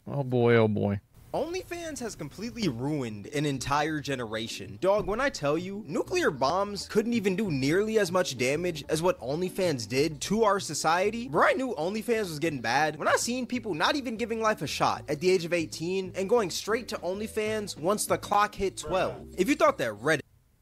Oh boy, oh boy. OnlyFans has completely ruined an entire generation. Dog, when I tell you, nuclear bombs couldn't even do nearly as much damage as what OnlyFans did to our society. Where I knew OnlyFans was getting bad, when I seen people not even giving life a shot at the age of 18 and going straight to OnlyFans once the clock hit 12. If you thought that Reddit...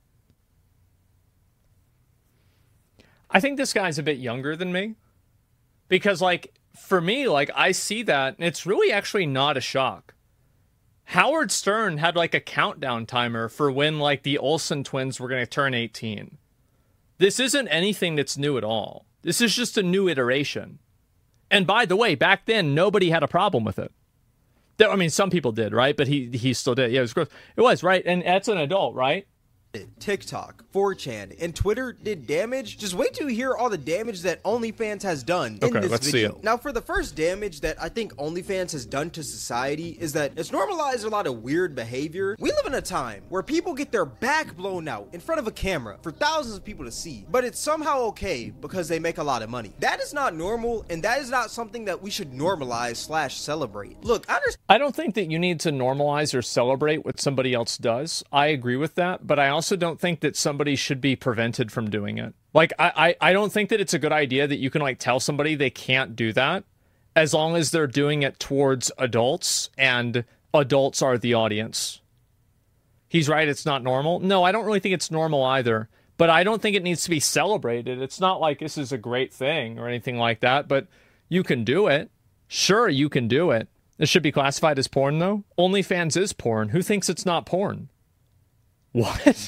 I think this guy's a bit younger than me. Because, like, for me, like, I see that, and it's really actually not a shock. Howard Stern had like a countdown timer for when like the Olsen twins were going to turn 18. This isn't anything that's new at all. This is just a new iteration. And by the way, back then, nobody had a problem with it. I mean, some people did, right? But he still did. Yeah, it was gross. It was, right? And that's an adult, right? TikTok, 4chan, and Twitter did damage. Just wait till you hear all the damage that OnlyFans has done in this let's video. See it. Now, for the first damage that I think OnlyFans has done to society is that it's normalized a lot of weird behavior. We live in a time where people get their back blown out in front of a camera for thousands of people to see, but it's somehow okay because they make a lot of money. That is not normal, and that is not something that we should normalize / celebrate. Look, I don't think that you need to normalize or celebrate what somebody else does. I agree with that, but I also don't think that somebody should be prevented from doing it. Like, I don't think that it's a good idea that you can like tell somebody they can't do that as long as they're doing it towards adults and adults are the audience. He's right, it's not normal. No, I don't really think it's normal either, but I don't think it needs to be celebrated. It's not like this is a great thing or anything like that, but you can do it. Sure, you can do it. It should be classified as porn, though. OnlyFans is porn. Who thinks it's not porn? What?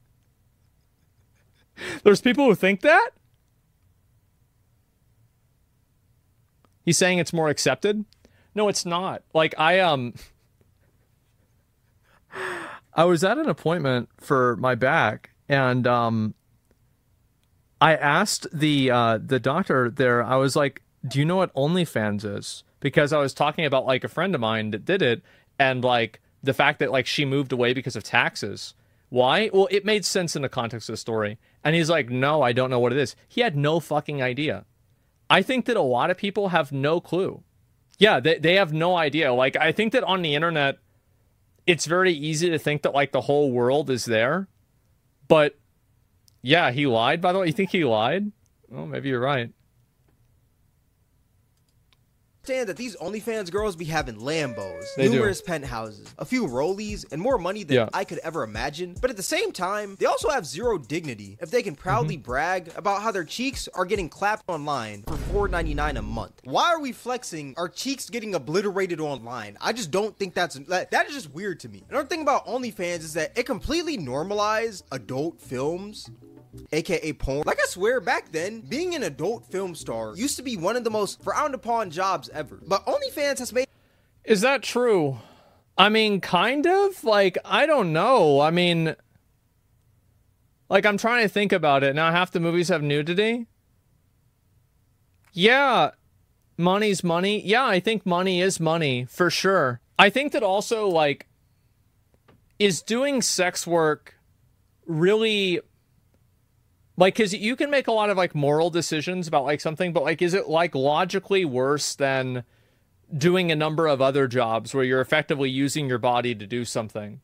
There's people who think that? He's saying it's more accepted? No, it's not. Like, I was at an appointment for my back, and I asked the doctor there, I was like, do you know what OnlyFans is? Because I was talking about, like, a friend of mine that did it, and, like, the fact that, like, she moved away because of taxes. Why? Well, it made sense in the context of the story. And he's like, no, I don't know what it is. He had no fucking idea. I think that a lot of people have no clue. Yeah, they have no idea. Like, I think that on the internet, it's very easy to think that, like, the whole world is there. But, yeah, he lied, by the way. You think he lied? Well, maybe you're right. Understand that these OnlyFans girls be having Lambos, They numerous do. penthouses, a few rollies, and more money than I could ever imagine. But at the same time, they also have zero dignity if they can proudly brag about how their cheeks are getting clapped online for $4.99 a month. Why are we flexing our cheeks getting obliterated online? I just don't think that is just weird to me. Another thing about OnlyFans is that it completely normalized adult films, aka porn. Like, I swear, back then, being an adult film star used to be one of the most frowned upon jobs ever. But OnlyFans has made... Is that true? I mean, kind of? Like, I don't know. I mean, like, I'm trying to think about it. Now, half the movies have nudity? Yeah, money's money. Yeah, I think money is money, for sure. I think that also, like, is doing sex work really... Like, because you can make a lot of, like, moral decisions about, like, something, but, like, is it, like, logically worse than doing a number of other jobs where you're effectively using your body to do something?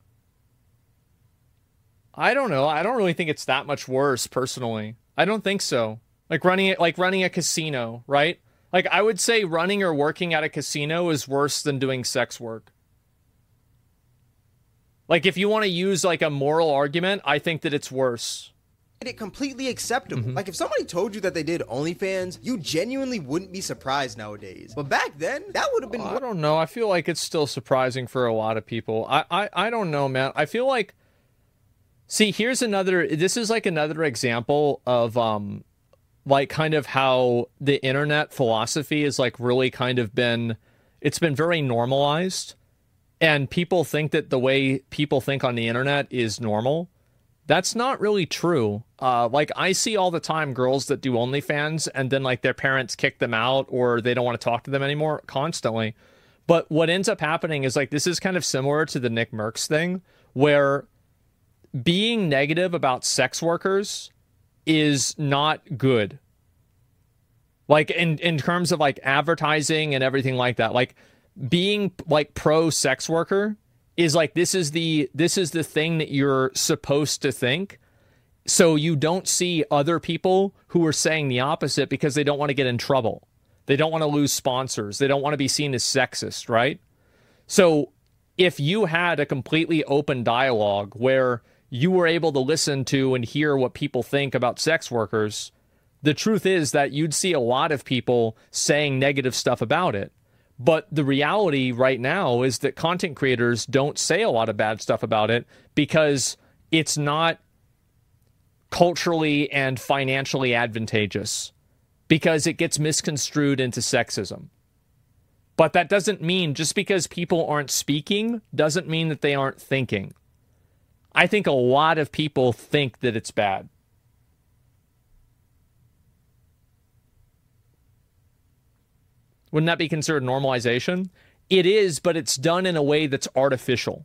I don't know. I don't really think it's that much worse, personally. I don't think so. Like running a casino, right? Like, I would say running or working at a casino is worse than doing sex work. Like, if you want to use, like, a moral argument, I think that it's worse. It completely acceptable. Like, if somebody told you that they did OnlyFans, you genuinely wouldn't be surprised nowadays. But back then, that would have been... I don't know. I feel like it's still surprising for a lot of people. I don't know, man. I feel like... See, here's another... This is, like, another example of, like, kind of how the internet philosophy is, like, really kind of been... It's been very normalized. And people think that the way people think on the internet is normal. That's not really true. Like, I see all the time girls that do OnlyFans and then, like, their parents kick them out or they don't want to talk to them anymore constantly. But what ends up happening is, like, this is kind of similar to the Nick Merckx thing, where being negative about sex workers is not good. Like, in terms of, like, advertising and everything like that. Like, being like pro sex worker is like this is the thing that you're supposed to think. So you don't see other people who are saying the opposite because they don't want to get in trouble. They don't want to lose sponsors. They don't want to be seen as sexist, right? So if you had a completely open dialogue where you were able to listen to and hear what people think about sex workers, the truth is that you'd see a lot of people saying negative stuff about it. But the reality right now is that content creators don't say a lot of bad stuff about it because it's not culturally and financially advantageous, because it gets misconstrued into sexism. But that doesn't mean, just because people aren't speaking, doesn't mean that they aren't thinking. I think a lot of people think that it's bad. Wouldn't that be considered normalization? It is, but it's done in a way that's artificial.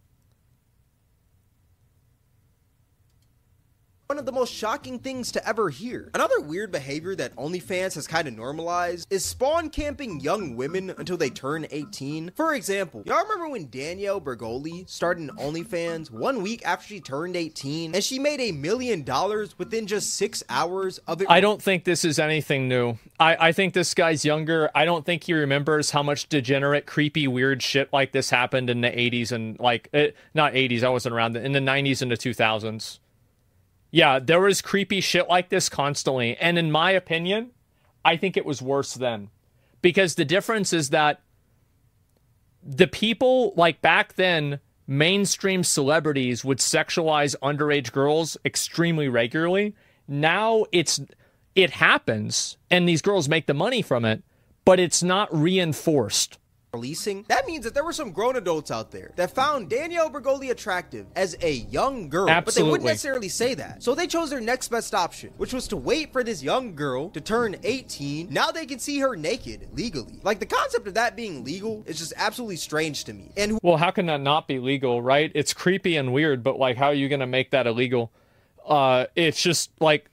One of the most shocking things to ever hear. Another weird behavior that OnlyFans has kind of normalized is spawn camping young women until they turn 18. For example, y'all remember when Danielle Bregoli started OnlyFans 1 week after she turned 18 and she made $1 million within just 6 hours of it? I don't think this is anything new. I think this guy's younger. I don't think he remembers how much degenerate, creepy, weird shit like this happened in the 80s and not 80s, I wasn't around, in the 90s and the 2000s. Yeah, there was creepy shit like this constantly. And in my opinion, I think it was worse then. Because the difference is that the people, like back then, mainstream celebrities would sexualize underage girls extremely regularly. Now it happens, and these girls make the money from it, but it's not reinforced. Releasing, that means that there were some grown adults out there that found Danielle Bregoli attractive as a young girl. Absolutely. But they wouldn't necessarily say that. So they chose their next best option, which was to wait for this young girl to turn 18. Now they can see her naked legally. Like, the concept of that being legal is just absolutely strange to me. And well, how can that not be legal, right? It's creepy and weird, but like, how are you going to make that illegal? It's just like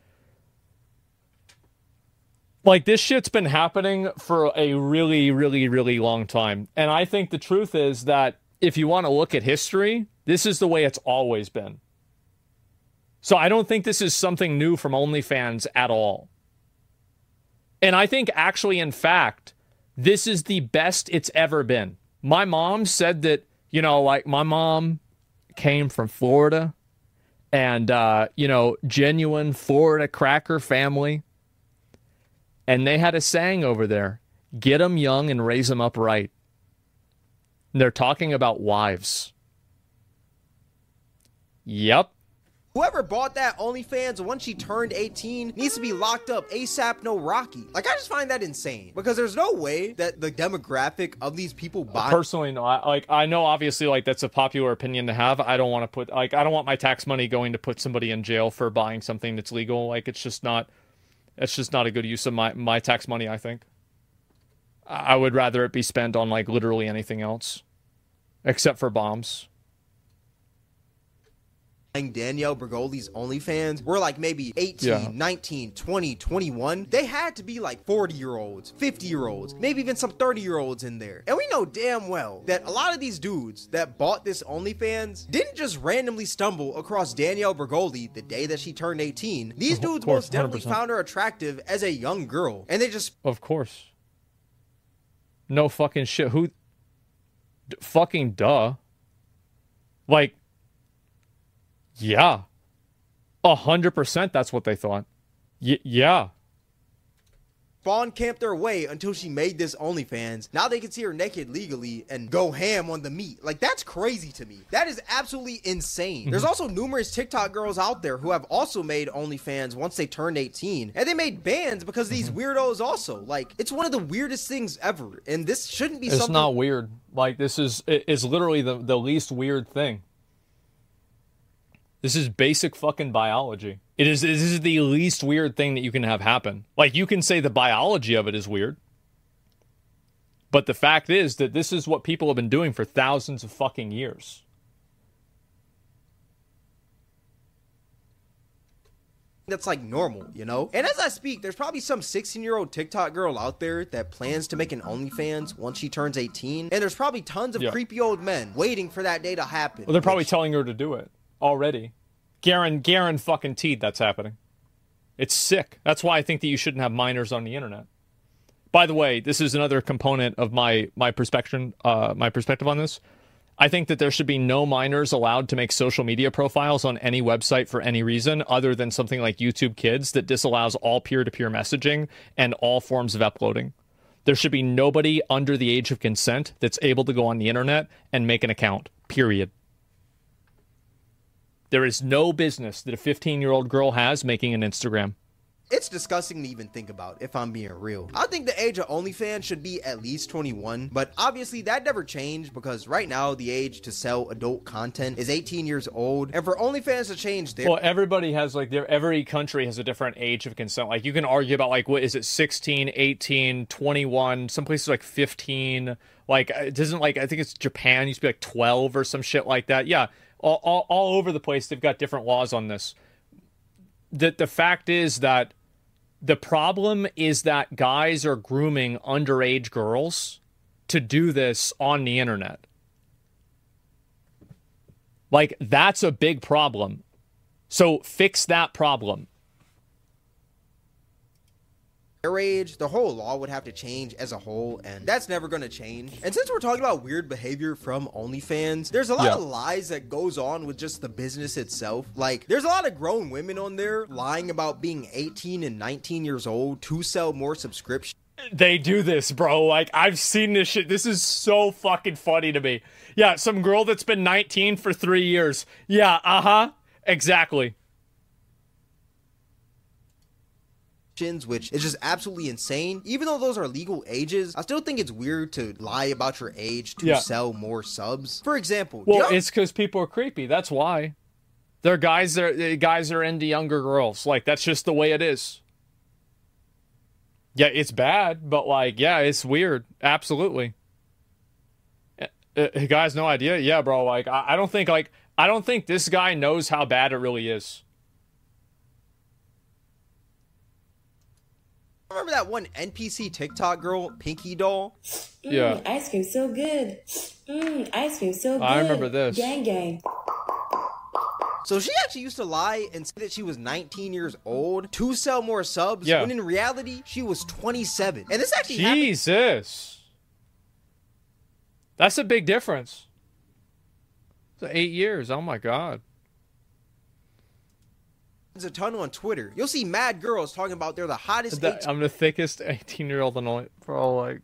this shit's been happening for a really, really, really long time. And I think the truth is that if you want to look at history, this is the way it's always been. So I don't think this is something new from OnlyFans at all. And I think actually, in fact, this is the best it's ever been. My mom said that, my mom came from Florida and, genuine Florida cracker family. And they had a saying over there, get them young and raise them up right. And they're talking about wives. Yep. whoever bought that OnlyFans once she turned 18 needs to be locked up ASAP no Rocky. Like, I just find that insane because there's no way that the demographic of these people buy. Personally, no. I know obviously that's a popular opinion to have. I don't want to I don't want my tax money going to put somebody in jail for buying something that's legal. It's just not a good use of my tax money, I think. I would rather it be spent on literally anything else except for bombs. Danielle Bregoli's OnlyFans were maybe 18, 19, 20, 21. They had to be 40-year-olds, 50-year-olds, maybe even some 30-year-olds in there. And we know damn well that a lot of these dudes that bought this OnlyFans didn't just randomly stumble across Danielle Bregoli the day that she turned 18. These dudes most definitely 100%. Found her attractive as a young girl. And they just... Of course. No fucking shit. Who... fucking duh. Yeah. 100% that's what they thought. Yeah. Spawn camped their way until she made this OnlyFans. Now they can see her naked legally and go ham on the meat. That's crazy to me. That is absolutely insane. Mm-hmm. There's also numerous TikTok girls out there who have also made OnlyFans once they turned 18. And they made bans because these weirdos also. It's one of the weirdest things ever. And this shouldn't be something... It's not weird. This is literally the least weird thing. This is basic fucking biology. This is the least weird thing that you can have happen. You can say the biology of it is weird. But the fact is that this is what people have been doing for thousands of fucking years. that's like normal, you know? And as I speak, there's probably some 16-year-old TikTok girl out there that plans to make an OnlyFans once she turns 18. And there's probably tons of creepy old men waiting for that day to happen. Well, they're probably telling her to do it already. Garen fucking teed that's happening. It's sick. That's why I think that you shouldn't have minors on the internet. By the way, this is another component of my perspective on this. I think that there should be no minors allowed to make social media profiles on any website for any reason other than something like YouTube Kids that disallows all peer-to-peer messaging and all forms of uploading. There should be nobody under the age of consent that's able to go on the internet and make an account, period. There is no business that a 15-year-old girl has making an Instagram. It's disgusting to even think about, if I'm being real. I think the age of OnlyFans should be at least 21, but obviously that never changed because right now the age to sell adult content is 18 years old, and for OnlyFans to change their... Well, everybody has, like, every country has a different age of consent. Like, you can argue about, like, what is it, 16, 18, 21, some places like 15, like, it doesn't, like, I think it's Japan used to be, like, 12 or some shit like that. Yeah, all over the place, they've got different laws on this. The fact is that the problem is that guys are grooming underage girls to do this on the internet. Like, that's a big problem. So fix that problem. Their age, the whole law would have to change as a whole, and that's never going to change. And since we're talking about weird behavior from OnlyFans, there's a lot of lies that goes on with just the business itself. Like, there's a lot of grown women on there lying about being 18 and 19 years old to sell more subscriptions. They do this, bro. Like, I've seen this shit. This is so fucking funny to me. Yeah, some girl that's been 19 for 3 years. Yeah, exactly. Which is just absolutely insane. Even though those are legal ages, I still think it's weird to lie about your age to sell more subs. For example, well, it's because people are creepy. That's why. They're guys are into younger girls. Like, that's just the way it is. Yeah, it's bad, but like, yeah, it's weird. Absolutely. Guy has no idea. Yeah, bro. Like, I don't think this guy knows how bad it really is. Remember that one NPC TikTok girl, Pinky Doll? Yeah. Ice cream so good. Ice cream so good. I remember this. Gang gang. So she actually used to lie and say that she was 19 years old to sell more subs, when in reality, she was 27. And this actually Jesus. That's a big difference. It's 8 years. Oh, my God. A ton on Twitter. You'll see mad girls talking about they're the hottest. I'm the thickest 18-year-old in all. Bro, like,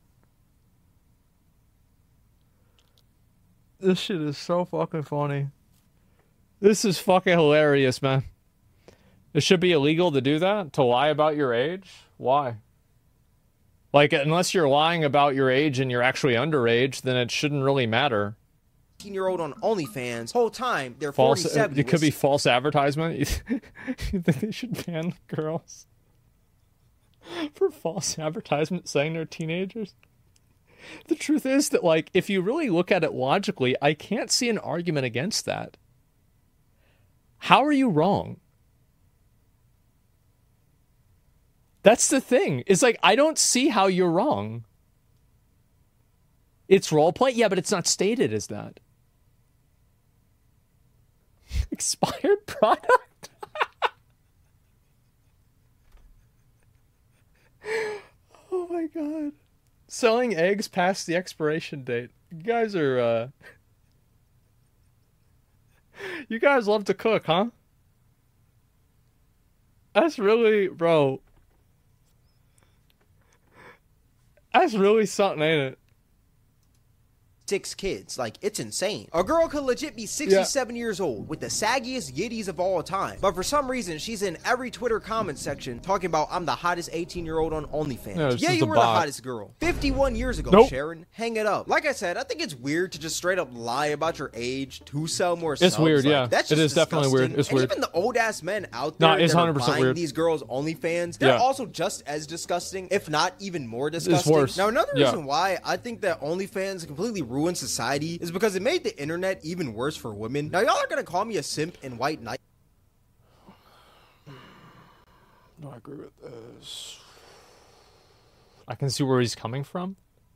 this shit is so fucking funny. This is fucking hilarious, man. It should be illegal to do that, to lie about your age. Why? Like, unless you're lying about your age and you're actually underage, then it shouldn't really matter. 18-year-old on OnlyFans, whole time they're false, 47. It could be false advertisement. You think they should ban girls for false advertisement saying they're teenagers? The truth is that, like, if you really look at it logically, I can't see an argument against that. How are you wrong? That's the thing. It's like, I don't see how you're wrong. It's roleplay? Yeah, but it's not stated as that. Expired product? Oh my God. Selling eggs past the expiration date. You guys are, you guys love to cook, huh? That's really, bro. That's really something, ain't it? 6 kids. Like, it's insane. A girl could legit be 67 years old with the saggiest yitties of all time, but for some reason she's in every Twitter comment section talking about I'm the hottest 18-year-old on OnlyFans. Yeah, you were the hottest girl 51 years ago. Sharon, hang it up. Like I said, I think it's weird to just straight up lie about your age to sell more subs. It's weird. Like, yeah, that's it just is definitely weird. It's weird. Even the old ass men out there it's that are 100% buying weird. these girls OnlyFans, they're also just as disgusting, if not even more disgusting. It's worse. Now, another reason why I think that OnlyFans completely ruined society is because it made the internet even worse for women. Now, y'all are gonna call me a simp and white knight. No, I agree with this. I can see where he's coming from.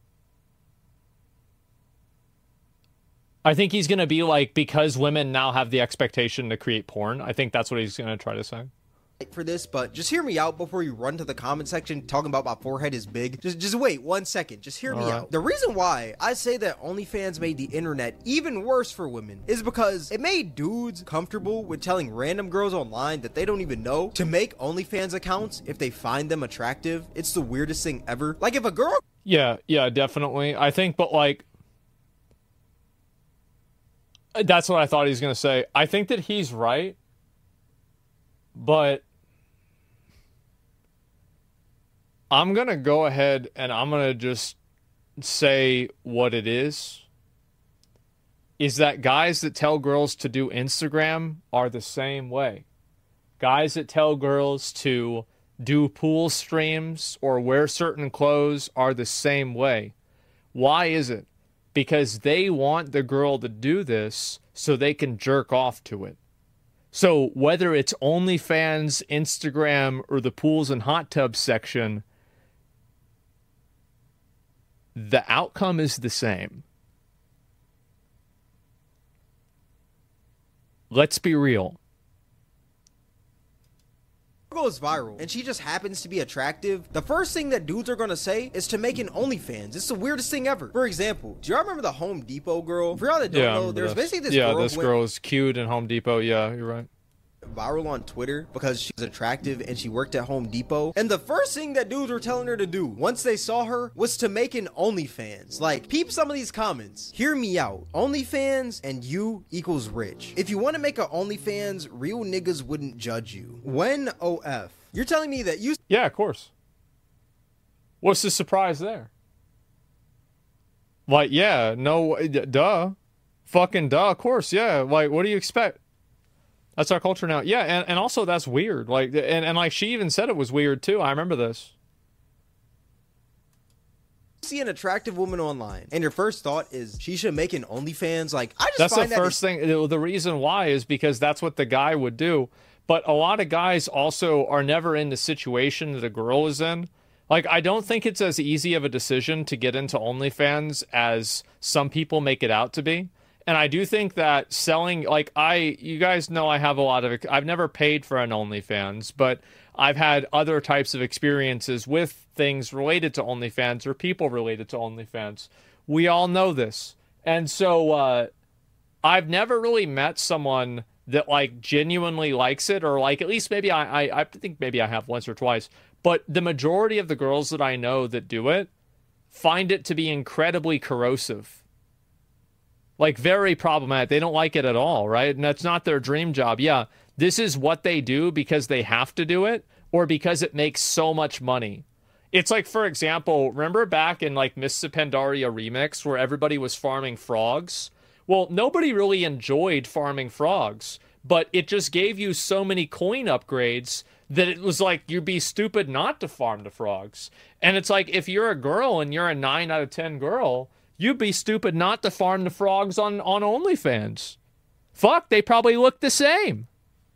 I think he's going to be like, because women now have the expectation to create porn. I think that's what he's going to try to say. For this, but just hear me out before you run to the comment section talking about my forehead is big. Just wait 1 second. Just hear me out. The reason why I say that OnlyFans made the internet even worse for women is because it made dudes comfortable with telling random girls online that they don't even know to make OnlyFans accounts if they find them attractive. It's the weirdest thing ever. Like if a girl... Yeah, definitely. I think, but like... That's what I thought he was going to say. I think that he's right. But I'm going to go ahead and I'm going to just say what it is that guys that tell girls to do Instagram are the same way. Guys that tell girls to do pool streams or wear certain clothes are the same way. Why is it? Because they want the girl to do this so they can jerk off to it. So whether it's OnlyFans, Instagram, or the pools and hot tubs section, the outcome is the same. Let's be real. Goes viral and she just happens to be attractive, the first thing that dudes are gonna say is to make an OnlyFans. It's the weirdest thing ever. For example, do y'all remember the Home Depot girl? For y'all that don't know, there's basically this girl. Yeah, this girl is cute in Home Depot. Yeah, you're right. Viral on Twitter because she was attractive and she worked at Home Depot, and the first thing that dudes were telling her to do once they saw her was to make an OnlyFans. Like, peep some of these comments. Hear me out. OnlyFans and you equals rich. If you want to make an OnlyFans, real niggas wouldn't judge you. When OF, you're telling me that you... Yeah, of course. What's the surprise there? Like, yeah, no, duh. Fucking duh, of course, yeah. Like, what do you expect? That's our culture now. Yeah, and also that's weird. Like, and like she even said it was weird too. I remember this. See an attractive woman online and your first thought is she should make an OnlyFans. Like, I just that's find the first thing. The reason why is because that's what the guy would do. But a lot of guys also are never in the situation that a girl is in. Like, I don't think it's as easy of a decision to get into OnlyFans as some people make it out to be. And I do think that selling, like, you guys know I have a lot of, I've never paid for an OnlyFans, but I've had other types of experiences with things related to OnlyFans or people related to OnlyFans. We all know this. And so I've never really met someone that, like, genuinely likes it, or, like, at least maybe I think maybe I have once or twice. But the majority of the girls that I know that do it find it to be incredibly corrosive. Like, very problematic. They don't like it at all, right? And that's not their dream job. Yeah, this is what they do because they have to do it or because it makes so much money. It's like, for example, remember back in, like, Miss Pandaria Remix where everybody was farming frogs? Well, nobody really enjoyed farming frogs, but it just gave you so many coin upgrades that it was like you'd be stupid not to farm the frogs. And it's like, if you're a girl and you're a 9 out of 10 girl... you'd be stupid not to farm the frogs on OnlyFans. Fuck, they probably look the same.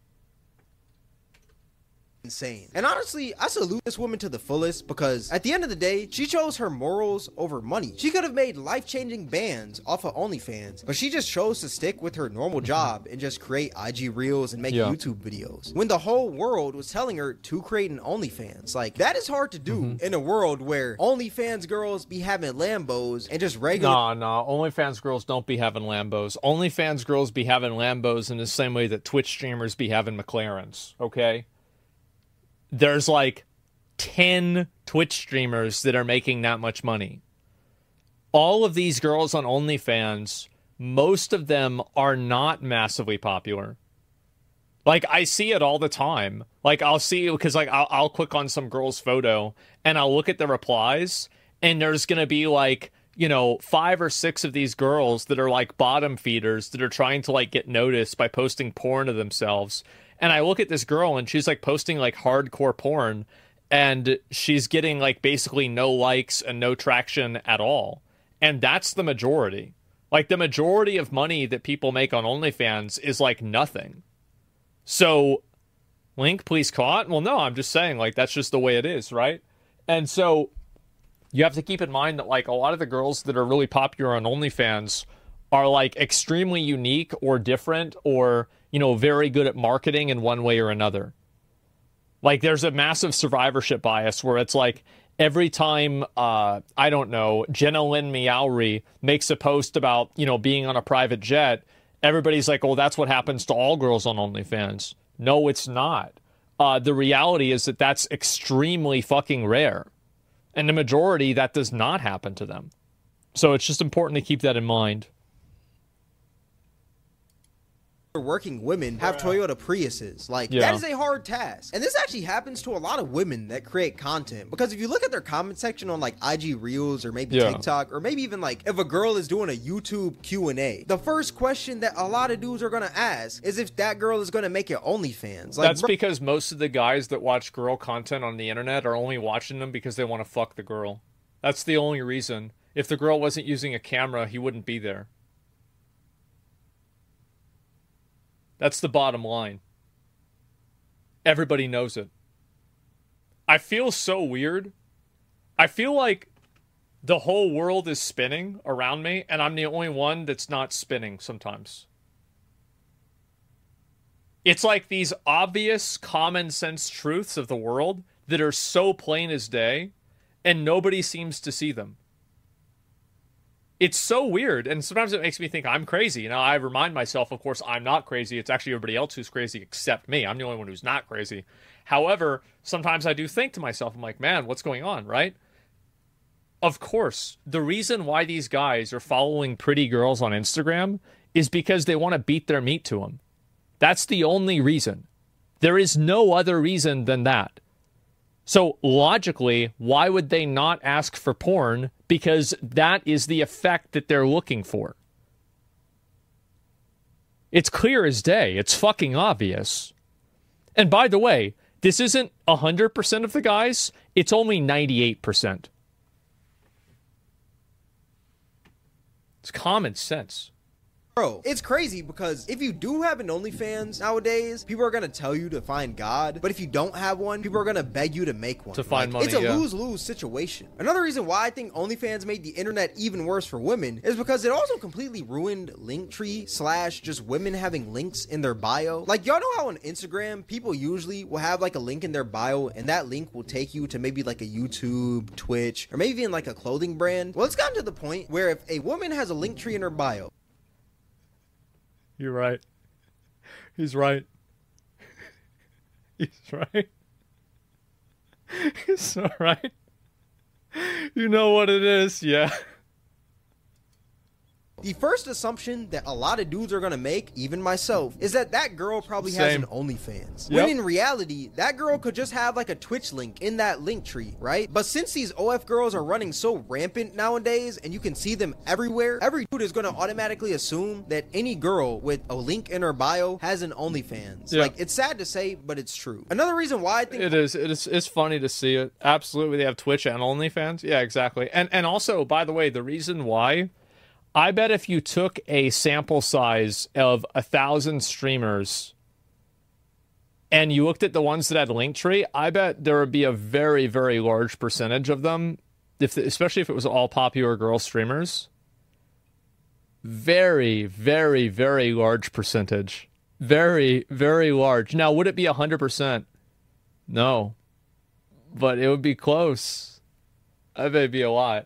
Insane. And honestly, I salute this woman to the fullest because at the end of the day, she chose her morals over money. She could have made life-changing bands off of OnlyFans, but she just chose to stick with her normal job and just create IG Reels and make YouTube videos. When the whole world was telling her to create an OnlyFans. Like, that is hard to do in a world where OnlyFans girls be having Lambos and just regular... No, OnlyFans girls don't be having Lambos. OnlyFans girls be having Lambos in the same way that Twitch streamers be having McLarens, okay? There's like 10 Twitch streamers that are making that much money. All of these girls on OnlyFans, most of them are not massively popular. Like, I see it all the time. Like, I'll see, because like I'll click on some girl's photo and I'll look at the replies and there's going to be like, 5 or 6 of these girls that are like bottom feeders that are trying to like get noticed by posting porn of themselves. And I look at this girl and she's like posting like hardcore porn and she's getting like basically no likes and no traction at all. And that's the majority. Like, the majority of money that people make on OnlyFans is like nothing. So Link, please caught? Well, no, I'm just saying, like, that's just the way it is, right? And so you have to keep in mind that, like, a lot of the girls that are really popular on OnlyFans are, like, extremely unique or different or, you know, very good at marketing in one way or another. Like, there's a massive survivorship bias where it's like every time, I don't know, Jenna Lynn Meowri makes a post about, you know, being on a private jet, everybody's like, oh, that's what happens to all girls on OnlyFans. No, it's not. The reality is that that's extremely fucking rare. And the majority, that does not happen to them. So it's just important to keep that in mind. Working women have Toyota Priuses. Like, that is a hard task. And this actually happens to a lot of women that create content. Because if you look at their comment section on, like, IG Reels or maybe TikTok, or maybe even, like, if a girl is doing a YouTube Q&A, the first question that a lot of dudes are going to ask is if that girl is going to make it OnlyFans. Like, that's because most of the guys that watch girl content on the internet are only watching them because they want to fuck the girl. That's the only reason. If the girl wasn't using a camera, he wouldn't be there. That's the bottom line. Everybody knows it. I feel so weird. I feel like the whole world is spinning around me, and I'm the only one that's not spinning sometimes. It's like these obvious common sense truths of the world that are so plain as day, and nobody seems to see them. It's so weird, and sometimes it makes me think I'm crazy. You know, I remind myself, of course, I'm not crazy. It's actually everybody else who's crazy except me. I'm the only one who's not crazy. However, sometimes I do think to myself, I'm like, man, what's going on, right? Of course, the reason why these guys are following pretty girls on Instagram is because they want to beat their meat to them. That's the only reason. There is no other reason than that. So logically, why would they not ask for porn? Because that is the effect that they're looking for. It's clear as day. It's fucking obvious. And by the way, this isn't 100% of the guys. It's only 98%. It's common sense. Bro, it's crazy because if you do have an OnlyFans nowadays, people are gonna tell you to find God, but if you don't have one, people are gonna beg you to make one. To find money, it's a lose-lose situation. Another reason why I think OnlyFans made the internet even worse for women is because it also completely ruined Linktree / just women having links in their bio. Like, y'all know how on Instagram, people usually will have like a link in their bio, and that link will take you to maybe like a YouTube, Twitch, or maybe even like a clothing brand? Well, it's gotten to the point where if a woman has a Linktree in her bio, you're right. He's right. He's right. He's so right. You know what it is, yeah. The first assumption that a lot of dudes are gonna make, even myself, is that that girl probably has an OnlyFans. When in reality, that girl could just have like a Twitch link in that link tree, right? But since these OF girls are running so rampant nowadays and you can see them everywhere, every dude is gonna automatically assume that any girl with a link in her bio has an OnlyFans. Like, it's sad to say, but it's true. Another reason why I think it's funny to see it. Absolutely, they have Twitch and OnlyFans. Yeah, exactly. And also, by the way, the reason why, I bet if you took a sample size of 1,000 streamers and you looked at the ones that had Linktree, I bet there would be a very, very large percentage of them, especially if it was all popular girl streamers. Very, very, very large percentage. Very, very large. Now, would it be 100%? No. But it would be close. I bet it'd be a lot.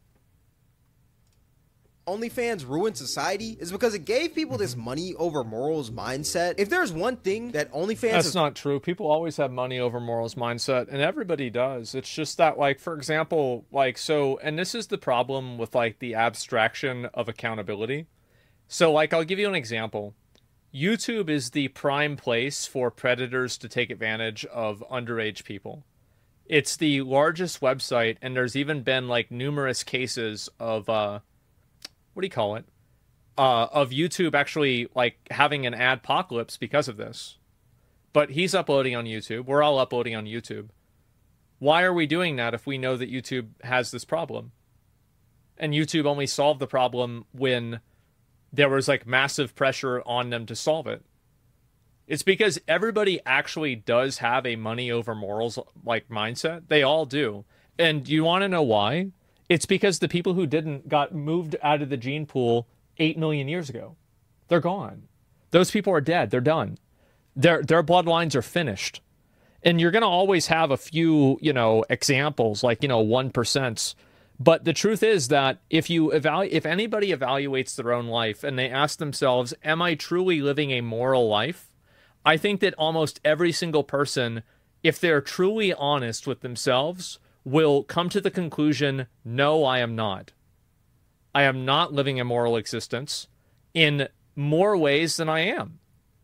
OnlyFans ruined society is because it gave people this money over morals mindset. If there's one thing that OnlyFans That's not true. People always have money over morals mindset, and everybody does. It's just that, like, for example, like, so, and this is the problem with, like, the abstraction of accountability. So, like, I'll give you an example. YouTube is the prime place for predators to take advantage of underage people. It's the largest website, and there's even been, like, numerous cases of, what do you call it? Of YouTube actually, like, having an adpocalypse because of this. But he's uploading on YouTube. We're all uploading on YouTube. Why are we doing that if we know that YouTube has this problem? And YouTube only solved the problem when there was, like, massive pressure on them to solve it. It's because everybody actually does have a money over morals like mindset. They all do. And you want to know why? It's because the people who didn't got moved out of the gene pool 8 million years ago. They're gone. Those people are dead. They're done. Their bloodlines are finished. And you're going to always have a few, examples like, 1%. But the truth is that if anybody evaluates their own life and they ask themselves, am I truly living a moral life? I think that almost every single person, if they're truly honest with themselves, will come to the conclusion, no, I am not. I am not living a moral existence in more ways than I am.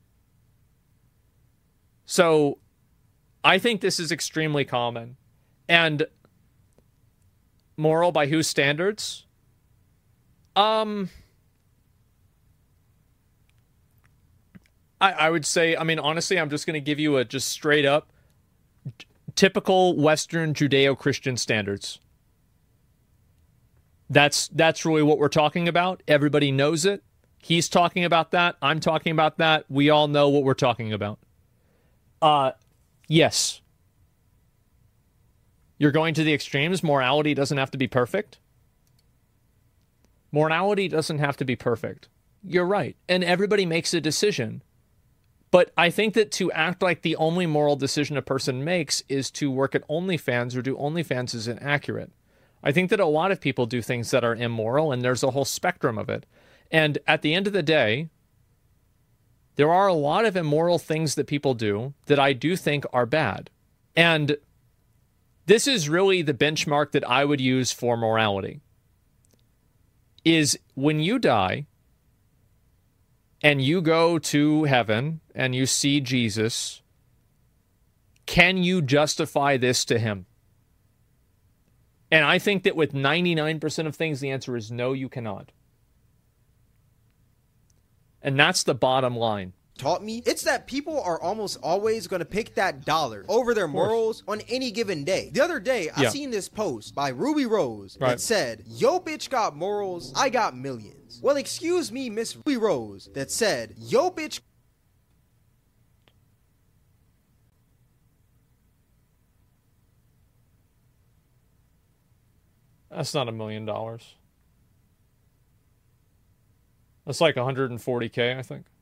So I think this is extremely common. And moral by whose standards? I would say, honestly, I'm just going to give you a just straight up typical Western Judeo-Christian standards. That's really what we're talking about. Everybody knows it. He's talking about that. I'm talking about that. We all know what we're talking about. Yes. You're going to the extremes. Morality doesn't have to be perfect. Morality doesn't have to be perfect. You're right. And everybody makes a decision. But I think that to act like the only moral decision a person makes is to work at OnlyFans or do OnlyFans is inaccurate. I think that a lot of people do things that are immoral, and there's a whole spectrum of it. And at the end of the day, there are a lot of immoral things that people do that I do think are bad. And this is really the benchmark that I would use for morality. Is when you die and you go to heaven and you see Jesus, can you justify this to him? And I think that with 99% of things, the answer is no, you cannot. And that's the bottom line. Taught me, it's that people are almost always going to pick that dollar over their morals on any given day. The other day, I seen this post by Ruby Rose that said, yo bitch got morals, I got millions. Well, excuse me, Miss Ruby Rose, that said, yo bitch. That's not $1 million. That's like 140K, I think.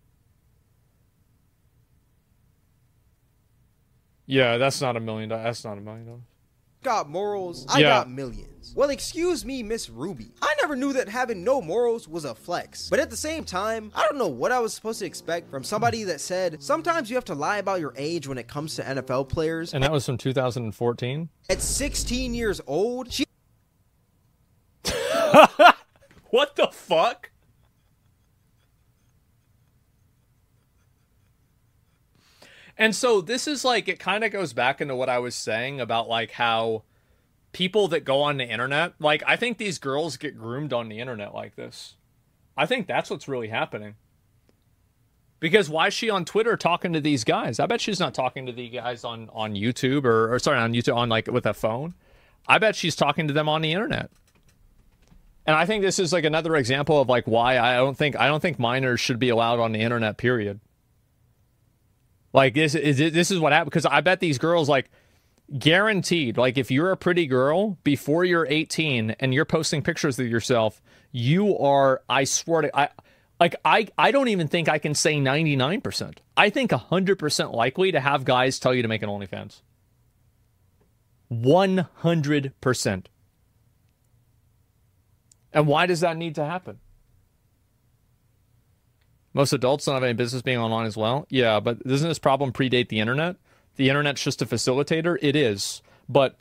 Yeah, that's not $1 million. That's not $1 million. Got morals, I got millions. Well, excuse me, Miss Ruby. I never knew that having no morals was a flex. But at the same time, I don't know what I was supposed to expect from somebody that said, sometimes you have to lie about your age when it comes to NFL players. And that was from 2014? At 16 years old, she... What the fuck? And so this is like, it kind of goes back into what I was saying about like how people that go on the internet, like I think these girls get groomed on the internet like this. I think that's what's really happening. Because why is she on Twitter talking to these guys? I bet she's not talking to the guys on YouTube or sorry, on YouTube, on like with a phone. I bet she's talking to them on the internet. And I think this is like another example of like why I don't think minors should be allowed on the internet, period. Like this is what happened, because I bet these girls, like, guaranteed, like if you're a pretty girl before you're 18 and you're posting pictures of yourself, you are, I swear to, I don't even think I can say 99%. I think 100% likely to have guys tell you to make an OnlyFans. 100%. And why does that need to happen? Most adults don't have any business being online as well. Yeah, but doesn't this problem predate the internet? The internet's just a facilitator? It is. But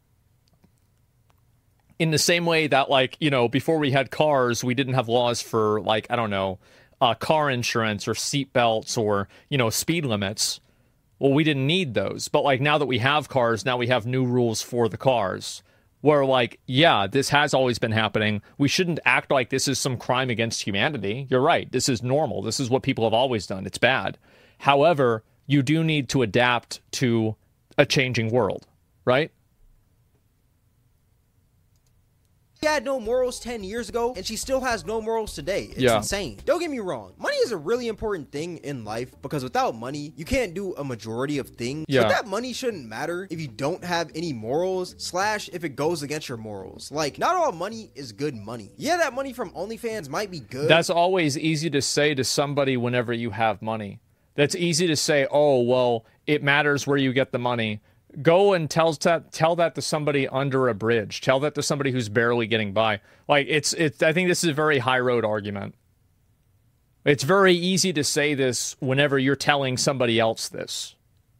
in the same way that, like, you know, before we had cars, we didn't have laws for, like, I don't know, car insurance or seat belts or, you know, speed limits. Well, we didn't need those. But, like, now that we have cars, now we have new rules for the cars. Where, like, yeah, this has always been happening. We shouldn't act like this is some crime against humanity. You're right. This is normal. This is what people have always done. It's bad. However, you do need to adapt to a changing world, right? had no morals 10 years ago, and she still has no morals today. It's insane. Don't get me wrong. Money is a really important thing in life because without money, you can't do a majority of things. But that money shouldn't matter if you don't have any morals, / if it goes against your morals. Like, not all money is good money. Yeah, that money from OnlyFans might be good. That's always easy to say to somebody whenever you have money. That's easy to say, oh, well, it matters where you get the money. Go and tell that to somebody under a bridge. Tell that to somebody who's barely getting by. Like, it's. I think this is a very high road argument. It's very easy to say this whenever you're telling somebody else this.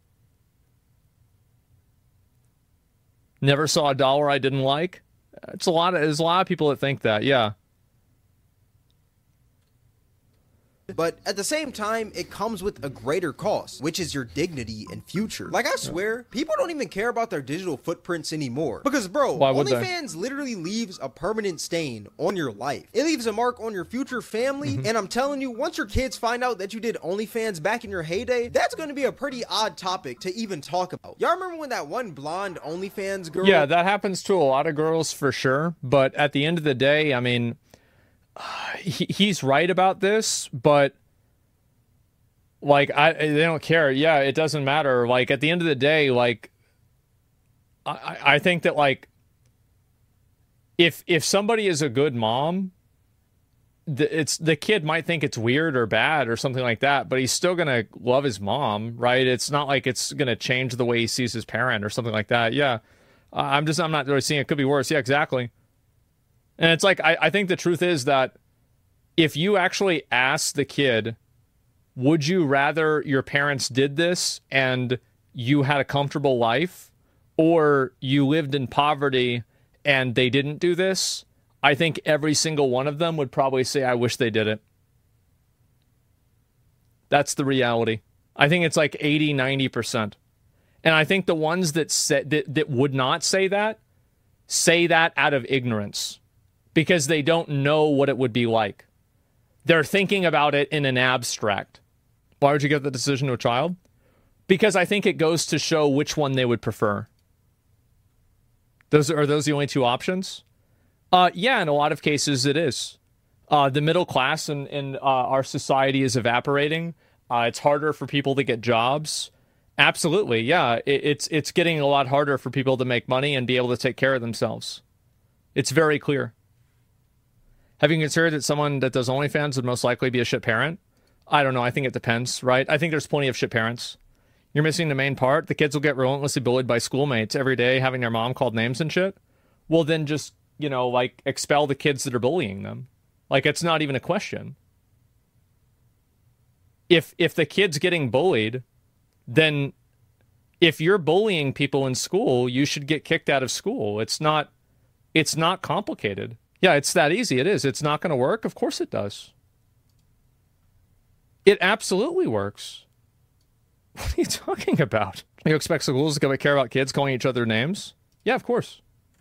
Never saw a dollar I didn't like. There's a lot of people that think that. Yeah. But at the same time, it comes with a greater cost, which is your dignity and future. Like, I swear, people don't even care about their digital footprints anymore. Because, bro, OnlyFans literally leaves a permanent stain on your life. It leaves a mark on your future family. And I'm telling you, once your kids find out that you did OnlyFans back in your heyday, that's going to be a pretty odd topic to even talk about. Y'all remember when that one blonde OnlyFans girl? Yeah, that happens to a lot of girls for sure. But at the end of the day, I mean, he's right about this, but like, they don't care. Yeah, it doesn't matter. Like, at the end of the day, like, I think that, like, if somebody is a good mom, the kid might think it's weird or bad or something like that, but he's still gonna love his mom, right? It's not like it's gonna change the way he sees his parent or something like that. Yeah, I'm not really seeing it could be worse. Yeah, exactly. And it's like, I think the truth is that if you actually ask the kid, would you rather your parents did this and you had a comfortable life, or you lived in poverty and they didn't do this? I think every single one of them would probably say, I wish they did it. That's the reality. I think it's like 80, 90%. And I think the ones that would not say that out of ignorance, because they don't know what it would be like. They're thinking about it in an abstract. Why would you give the decision to a child? Because I think it goes to show which one they would prefer. Are those the only two options? Yeah, in a lot of cases it is. The middle class in our society is evaporating. It's harder for people to get jobs. Absolutely, yeah. It's getting a lot harder for people to make money and be able to take care of themselves. It's very clear. Have you considered that someone that does OnlyFans would most likely be a shit parent? I don't know. I think it depends, right? I think there's plenty of shit parents. You're missing the main part. The kids will get relentlessly bullied by schoolmates every day, having their mom called names and shit. Well, then just, like, expel the kids that are bullying them. Like, it's not even a question. If the kid's getting bullied, then if you're bullying people in school, you should get kicked out of school. It's not complicated. Yeah, it's that easy. It is. It's not going to work. Of course it does. It absolutely works. What are you talking about? You expect schools to care about kids calling each other names? Yeah, of course.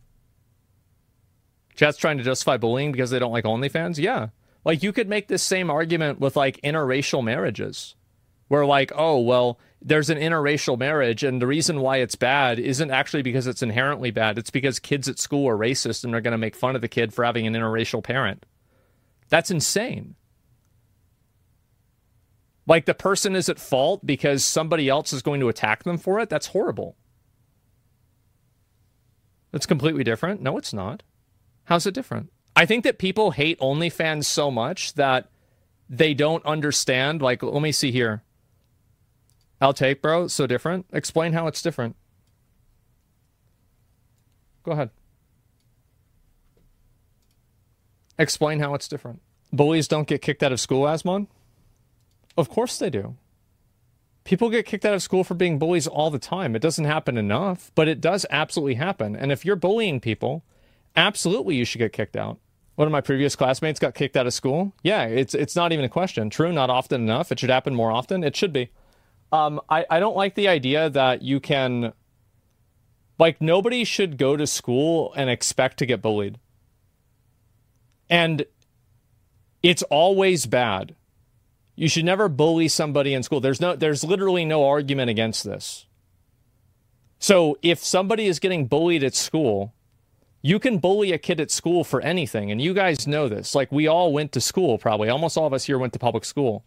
Chat's trying to justify bullying because they don't like OnlyFans? Yeah. Like, you could make this same argument with, like, interracial marriages. Where, like, oh, well, there's an interracial marriage, and the reason why it's bad isn't actually because it's inherently bad. It's because kids at school are racist, and they're going to make fun of the kid for having an interracial parent. That's insane. Like, the person is at fault because somebody else is going to attack them for it? That's horrible. That's completely different? No, it's not. How's it different? I think that people hate OnlyFans so much that they don't understand. Like, let me see here. I'll take, bro. So different. Explain how it's different. Go ahead. Explain how it's different. Bullies don't get kicked out of school, Asmon? Of course they do. People get kicked out of school for being bullies all the time. It doesn't happen enough, but it does absolutely happen. And if you're bullying people, absolutely you should get kicked out. One of my previous classmates got kicked out of school. Yeah, it's not even a question. True, not often enough. It should happen more often. It should be. I don't like the idea that you can... Like, nobody should go to school and expect to get bullied. And it's always bad. You should never bully somebody in school. There's literally no argument against this. So if somebody is getting bullied at school, You can bully a kid at school for anything, and you guys know this. Like, we all went to school, probably. Almost all of us here went to public school.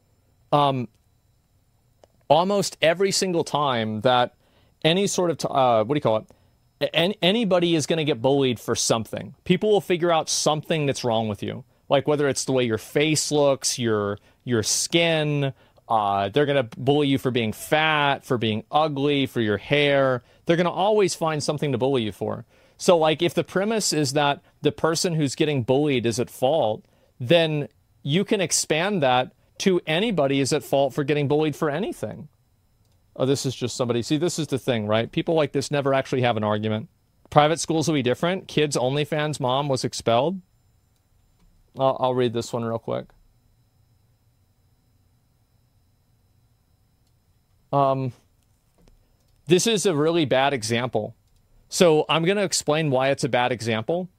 Almost every single time that any sort of, anybody is going to get bullied for something. People will figure out something that's wrong with you. Like, whether it's the way your face looks, your skin, they're going to bully you for being fat, for being ugly, for your hair. They're going to always find something to bully you for. So, like, if the premise is that the person who's getting bullied is at fault, then you can expand that to anybody is at fault for getting bullied for anything. Oh, this is just somebody. See, this is the thing, right? People like this never actually have an argument. Private schools will be different. Kids OnlyFans mom was expelled. I'll read this one real quick. This is a really bad example. So I'm going to explain why it's a bad example.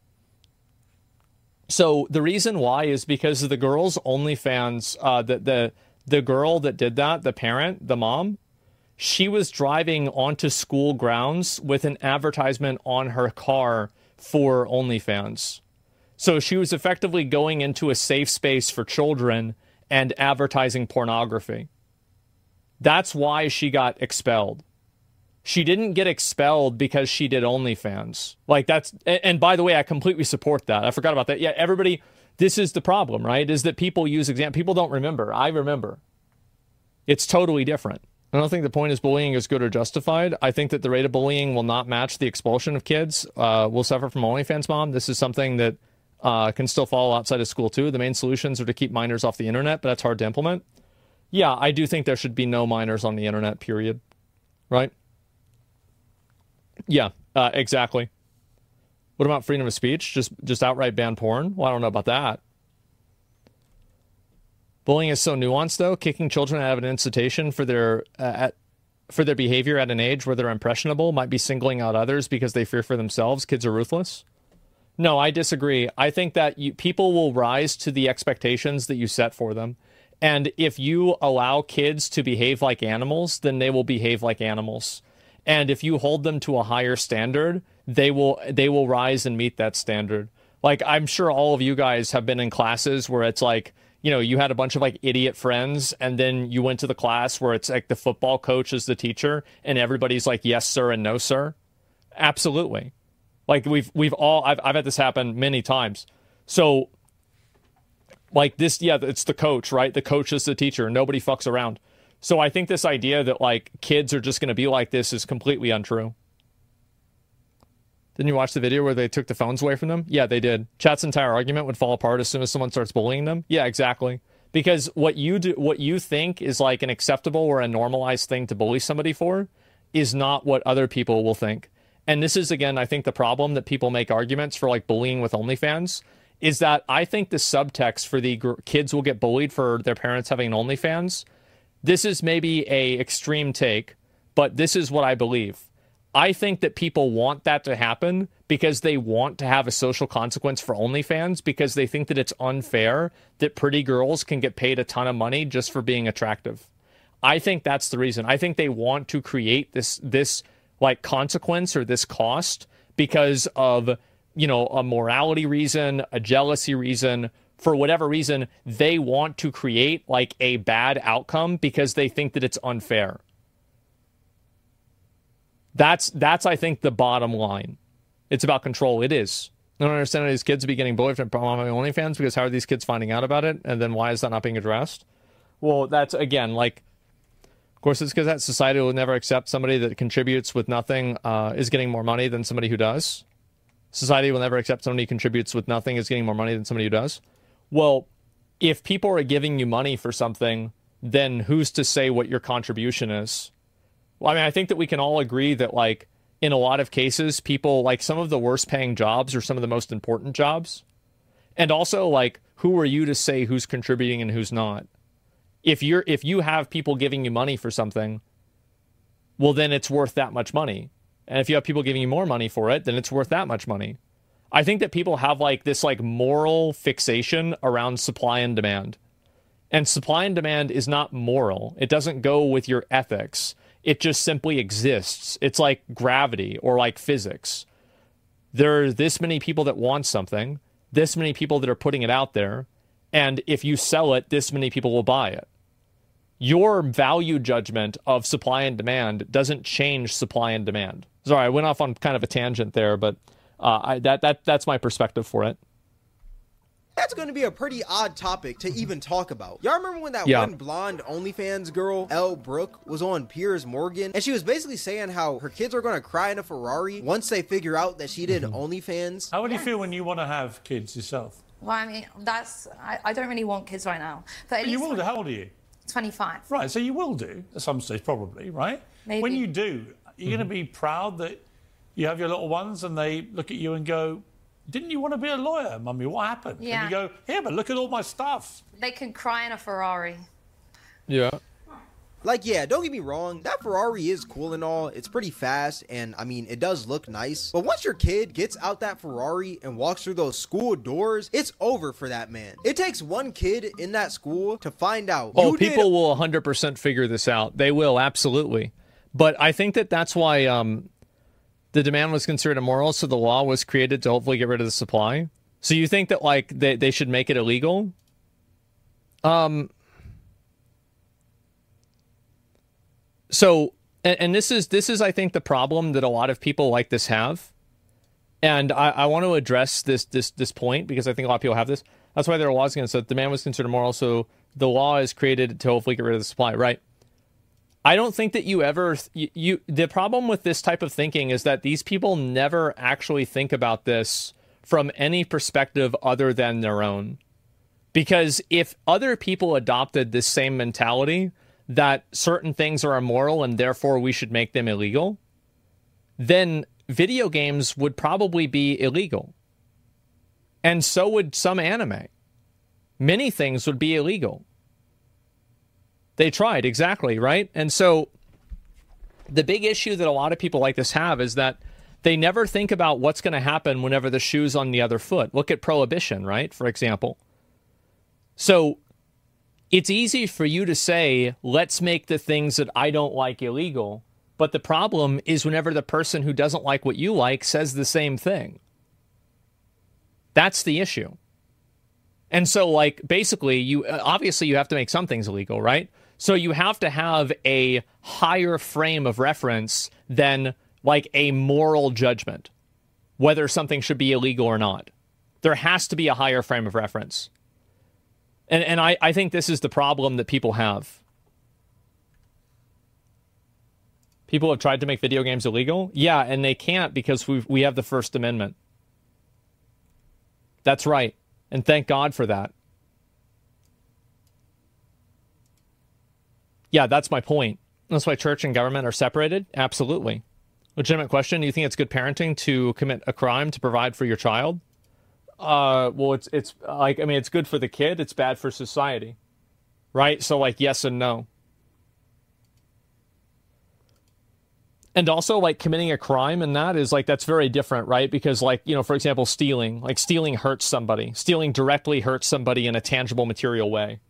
So the reason why is because of the girl's OnlyFans, the girl that did that, the parent, the mom, she was driving onto school grounds with an advertisement on her car for OnlyFans. So she was effectively going into a safe space for children and advertising pornography. That's why she got expelled. She didn't get expelled because she did OnlyFans. Like, that's, and by the way, I completely support that. I forgot about that. Yeah, everybody, this is the problem, right? Is that people use people don't remember. I remember. It's totally different. I don't think the point is bullying is good or justified. I think that the rate of bullying will not match the expulsion of kids. Will suffer from OnlyFans mom. This is something that can still fall outside of school too. The main solutions are to keep minors off the internet, but that's hard to implement. Yeah, I do think there should be no minors on the internet, period. Right? Yeah, exactly. What about freedom of speech? Just outright ban porn? Well, I don't know about that. Bullying is so nuanced, though. Kicking children out of an institution for their behavior at an age where they're impressionable might be singling out others because they fear for themselves. Kids are ruthless. No, I disagree. I think that people will rise to the expectations that you set for them. And if you allow kids to behave like animals, then they will behave like animals. And if you hold them to a higher standard, they will rise and meet that standard. Like, I'm sure all of you guys have been in classes where it's like, you know, you had a bunch of like idiot friends, and then you went to the class where it's like the football coach is the teacher and everybody's like, yes, sir, and no, sir. Absolutely. Like, I've had this happen many times. So like this, yeah, it's the coach, right? The coach is the teacher. Nobody fucks around. So I think this idea that like kids are just going to be like this is completely untrue. Didn't you watch the video where they took the phones away from them? Yeah, they did. Chat's entire argument would fall apart as soon as someone starts bullying them. Yeah, exactly. Because what you think is like an acceptable or a normalized thing to bully somebody for is not what other people will think. And this is, again, I think the problem that people make arguments for like bullying with OnlyFans is that I think the subtext for the kids will get bullied for their parents having an OnlyFans. This is maybe a extreme take, but this is what I believe. I think that people want that to happen because they want to have a social consequence for OnlyFans because they think that it's unfair that pretty girls can get paid a ton of money just for being attractive. I think that's the reason. I think they want to create this like consequence or this cost because of, you know, a morality reason, a jealousy reason. For whatever reason, they want to create like a bad outcome because they think that it's unfair. That's I think the bottom line. It's about control. It is. I don't understand how these kids be getting bullied from OnlyFans because how are these kids finding out about it? And then why is that not being addressed? Well, that's, again, like, of course, it's because that society will never accept somebody that contributes with nothing is getting more money than somebody who does. Society will never accept somebody who contributes with nothing is getting more money than somebody who does. Well, if people are giving you money for something, then who's to say what your contribution is? Well, I mean, I think that we can all agree that, like, in a lot of cases, people, like, some of the worst paying jobs are some of the most important jobs. And also, like, who are you to say who's contributing and who's not? If you have people giving you money for something, well, then it's worth that much money. And if you have people giving you more money for it, then it's worth that much money. I think that people have, like, this, like, moral fixation around supply and demand. And supply and demand is not moral. It doesn't go with your ethics. It just simply exists. It's like gravity or like physics. There are this many people that want something, this many people that are putting it out there, and if you sell it, this many people will buy it. Your value judgment of supply and demand doesn't change supply and demand. Sorry, I went off on kind of a tangent there, but that's my perspective for it. That's going to be a pretty odd topic to even talk about. Y'all remember when that one blonde OnlyFans girl, Elle Brooke, was on Piers Morgan? And she was basically saying how her kids are going to cry in a Ferrari once they figure out that she did OnlyFans. How would you feel when you want to have kids yourself? Well, I mean, I don't really want kids right now. But you will do. How old are you? 25. Right, so you will do at some stage, probably, right? Maybe. When you do, you're going to be proud that you have your little ones and they look at you and go, didn't you want to be a lawyer, Mummy? What happened? Yeah. And you go, here, but look at all my stuff. They can cry in a Ferrari. Yeah. Like, yeah, don't get me wrong, that Ferrari is cool and all, it's pretty fast, and I mean, it does look nice, but once your kid gets out that Ferrari and walks through those school doors, it's over for that man. It takes one kid in that school to find out. Oh, people will 100% figure this out. They will, absolutely. But I think that's why the demand was considered immoral, so the law was created to hopefully get rid of the supply. So you think that, like, they should make it illegal? So, and this is, I think, the problem that a lot of people like this have. And I want to address this point because I think a lot of people have this. That's why there are laws against it. Demand was considered immoral, so the law is created to hopefully get rid of the supply, right? I don't think that the problem with this type of thinking is that these people never actually think about this from any perspective other than their own. Because if other people adopted this same mentality, that certain things are immoral and therefore we should make them illegal, then video games would probably be illegal. And so would some anime. Many things would be illegal. They tried, exactly, right? And so the big issue that a lot of people like this have is that they never think about what's going to happen whenever the shoe's on the other foot. Look at prohibition, right? For example. So it's easy for you to say, let's make the things that I don't like illegal. But the problem is whenever the person who doesn't like what you like says the same thing. That's the issue. And so, like, basically, you have to make some things illegal, right? So you have to have a higher frame of reference than, like, a moral judgment, whether something should be illegal or not. There has to be a higher frame of reference. And I think this is the problem that people have. People have tried to make video games illegal. Yeah, and they can't because we have the First Amendment. That's right. And thank God for that. Yeah, that's my point. That's why church and government are separated? Absolutely. Legitimate question. Do you think it's good parenting to commit a crime to provide for your child? Well, it's like, I mean, it's good for the kid. It's bad for society. Right? So, like, yes and no. And also, like, committing a crime and that is, like, that's very different, right? Because, like, you know, for example, stealing. Like, stealing hurts somebody. Stealing directly hurts somebody in a tangible, material way.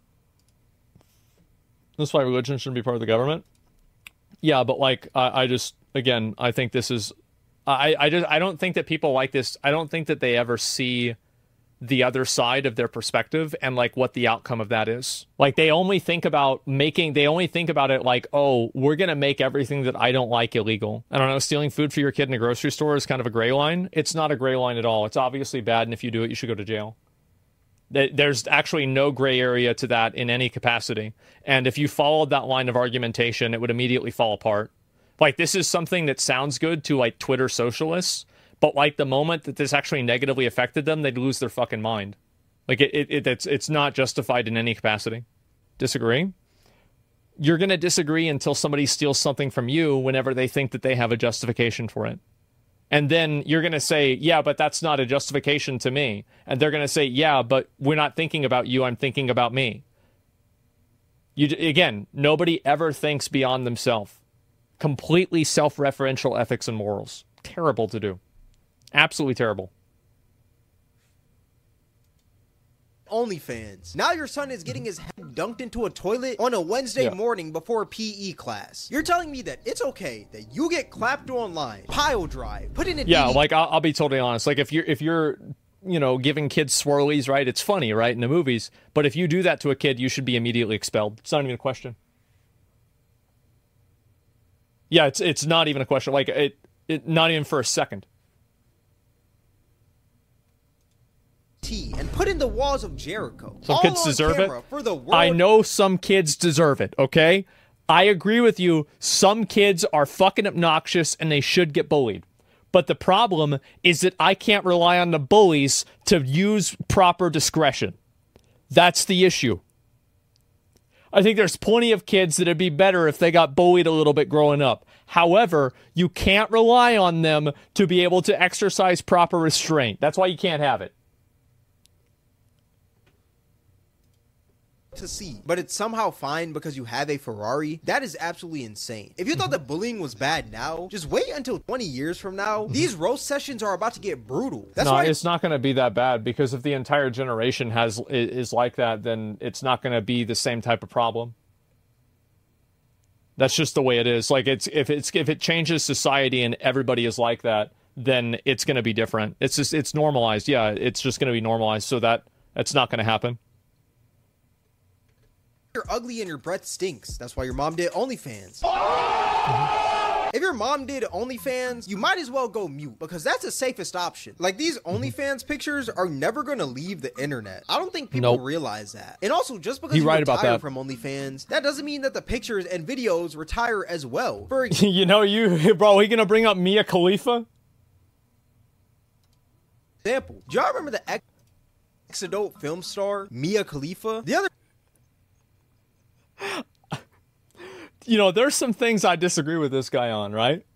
That's why religion shouldn't be part of the government. Yeah, but, like, I just, again, I think this is... I don't think that people like this. I don't think that they ever see the other side of their perspective and, like, what the outcome of that is. Like, they only think about it like, oh, we're going to make everything that I don't like illegal. I don't know, stealing food for your kid in a grocery store is kind of a gray line. It's not a gray line at all. It's obviously bad, and if you do it, you should go to jail. There's actually no gray area to that in any capacity. And if you followed that line of argumentation, it would immediately fall apart. Like, this is something that sounds good to, like, Twitter socialists, but, like, the moment that this actually negatively affected them, they'd lose their fucking mind. Like, it's not justified in any capacity. Disagree? You're going to disagree until somebody steals something from you whenever they think that they have a justification for it. And then you're going to say, yeah, but that's not a justification to me. And they're going to say, yeah, but we're not thinking about you, I'm thinking about me. Again, nobody ever thinks beyond themselves. Completely self-referential ethics and morals. Terrible to do. Absolutely terrible. OnlyFans. Now your son is getting his head dunked into a toilet on a Wednesday morning before PE class. You're telling me that it's okay that you get clapped online, pile drive, put in a yeah, like I'll be totally honest. Like if you're you know, giving kids swirlies, right? It's funny, right, in the movies. But if you do that to a kid, you should be immediately expelled. It's not even a question. Yeah, it's not even a question. Like it not even for a second. And put in the walls of Jericho. Some kids deserve it. For the world. I know some kids deserve it, okay? I agree with you. Some kids are fucking obnoxious and they should get bullied. But the problem is that I can't rely on the bullies to use proper discretion. That's the issue. I think there's plenty of kids that it'd be better if they got bullied a little bit growing up. However, you can't rely on them to be able to exercise proper restraint. That's why you can't have it. To see, but it's somehow fine because you have a Ferrari. That is absolutely insane. If you thought that bullying was bad now, just wait until 20 years from now. These roast sessions are about to get brutal. That's why it's not going to be that bad, because if the entire generation is like that, then it's not going to be the same type of problem. That's just the way it is. Like if it changes society and everybody is like that, then it's going to be different. It's normalized. Yeah, it's just going to be normalized, so that's not going to happen. You're ugly and your breath stinks. That's why your mom did OnlyFans. If your mom did OnlyFans, you might as well go mute, because that's the safest option. Like, these OnlyFans pictures are never going to leave the internet. I don't think people realize that. And also, just because you retire from OnlyFans, that doesn't mean that the pictures and videos retire as well. For you know, bro, he gonna bring up Mia Khalifa? Example, do y'all remember the ex-adult film star Mia Khalifa? The other... You know, there's some things I disagree with this guy on, right?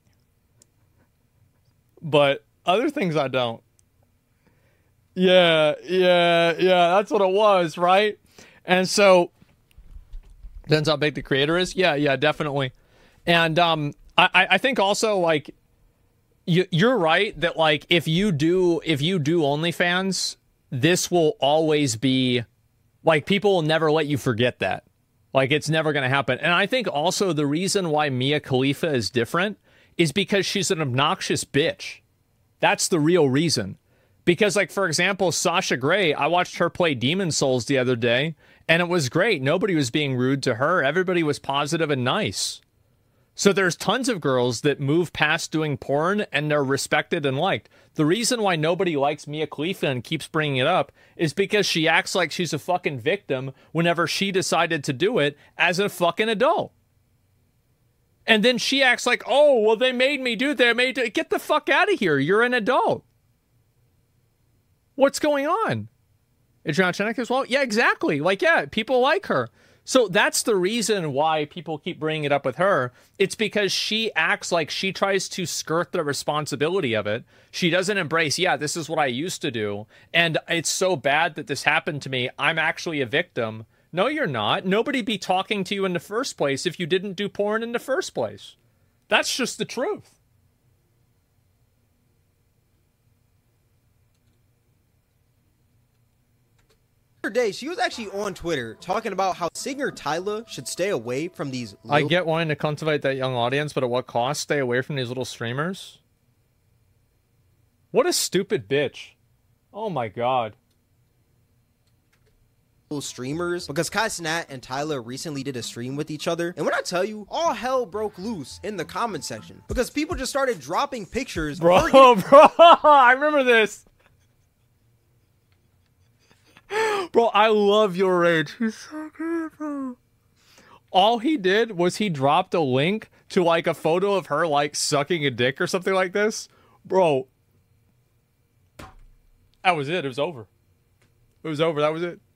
But other things I don't. Yeah, that's what it was, right? And so, depends how big the creator is. Yeah, definitely. And I think also, like, you're right that, like, if you do OnlyFans, this will always be, like, people will never let you forget that. Like, it's never going to happen. And I think also the reason why Mia Khalifa is different is because she's an obnoxious bitch. That's the real reason. Because, like, for example, Sasha Grey, I watched her play Demon's Souls the other day, and it was great. Nobody was being rude to her. Everybody was positive and nice. So there's tons of girls that move past doing porn and they're respected and liked. The reason why nobody likes Mia Khalifa and keeps bringing it up is because she acts like she's a fucking victim whenever she decided to do it as a fucking adult. And then she acts like, oh, well, they made me do that. Get the fuck out of here. You're an adult. What's going on? Adriana Chenek as well? Yeah, exactly. Like, yeah, people like her. So that's the reason why people keep bringing it up with her. It's because she acts like she tries to skirt the responsibility of it. She doesn't embrace, yeah, this is what I used to do. And it's so bad that this happened to me. I'm actually a victim. No, you're not. Nobody'd be talking to you in the first place if you didn't do porn in the first place. That's just the truth. Day she was actually on Twitter talking about how singer Tyler should stay away from these I get wanting to cultivate that young audience, but at what cost? Stay away from these little streamers? What a stupid bitch. Oh my god. Streamers, because Kai Cenat and Tyler recently did a stream with each other, and when I tell you, all hell broke loose in the comment section because people just started dropping pictures. Bro, I remember this. Bro, I love your rage. He's so good, bro. All he did was he dropped a link to, like, a photo of her, like, sucking a dick or something like this. Bro. That was it. It was over. It was over. That was it.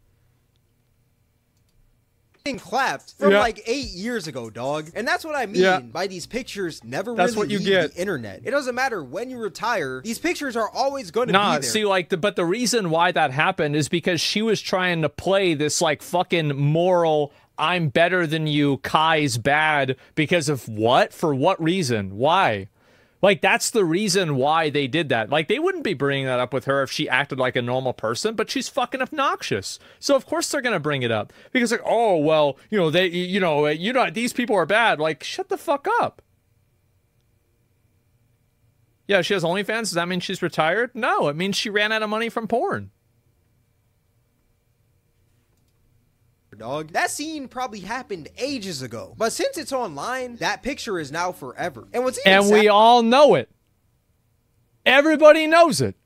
Clapped from like 8 years ago, dog. And that's what I mean by these pictures never really leave the internet. It doesn't matter when you retire, these pictures are always going to be there. See, like, but the reason why that happened is because she was trying to play this, like, fucking moral, I'm better than you, Kai's bad, because of what? For what reason? Why? Like, that's the reason why they did that. Like, they wouldn't be bringing that up with her if she acted like a normal person, but she's fucking obnoxious. So, of course, they're going to bring it up. Because, like, oh, well, these people are bad. Like, shut the fuck up. Yeah, she has OnlyFans. Does that mean she's retired? No, it means she ran out of money from porn. Dog. That scene probably happened ages ago, but since it's online, that picture is now forever. And we all know it. Everybody knows it.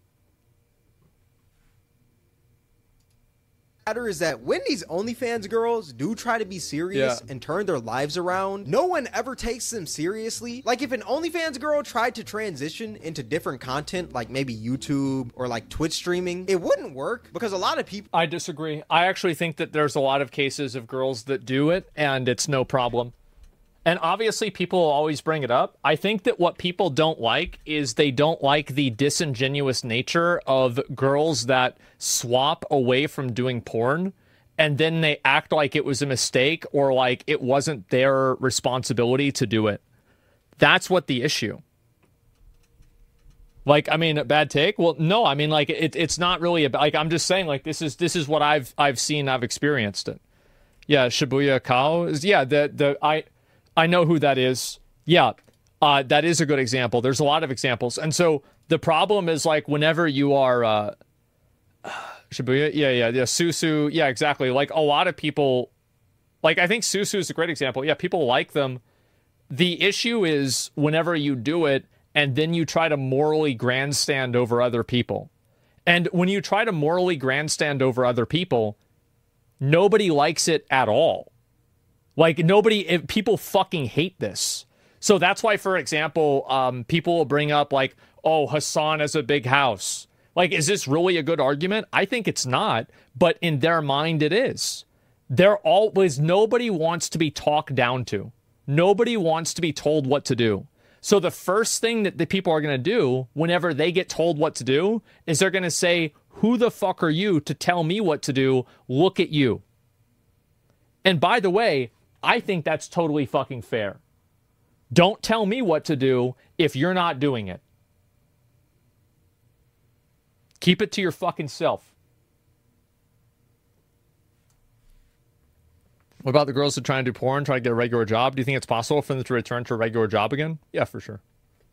Matter is that when these OnlyFans girls do try to be serious and turn their lives around, no one ever takes them seriously. Like, if an OnlyFans girl tried to transition into different content, like maybe YouTube or like Twitch streaming, it wouldn't work because a lot of people... I disagree. I actually think that there's a lot of cases of girls that do it and it's no problem. And obviously people will always bring it up. I think that what people don't like is they don't like the disingenuous nature of girls that swap away from doing porn and then they act like it was a mistake or like it wasn't their responsibility to do it. That's what the issue. Like, I mean, a bad take? Well, no, I mean, like, it's not really about, like, I'm just saying, like, this is what I've seen, I've experienced it. Yeah, Shibuya Kao is, yeah, I know who that is. Yeah, that is a good example. There's a lot of examples. And so the problem is, like, whenever you are... Shibuya? Yeah, Susu. Yeah, exactly. Like, a lot of people... Like, I think Susu is a great example. Yeah, people like them. The issue is whenever you do it, and then you try to morally grandstand over other people. And when you try to morally grandstand over other people, nobody likes it at all. Like, people fucking hate this. So that's why, for example, people will bring up, like, oh, Hassan has a big house. Like, is this really a good argument? I think it's not, but in their mind it is. Nobody wants to be talked down to. Nobody wants to be told what to do. So the first thing that the people are going to do whenever they get told what to do is they're going to say, who the fuck are you to tell me what to do? Look at you. And by the way, I think that's totally fucking fair. Don't tell me what to do if you're not doing it. Keep it to your fucking self. What about the girls that try to do porn, try to get a regular job? Do you think it's possible for them to return to a regular job again? Yeah, for sure.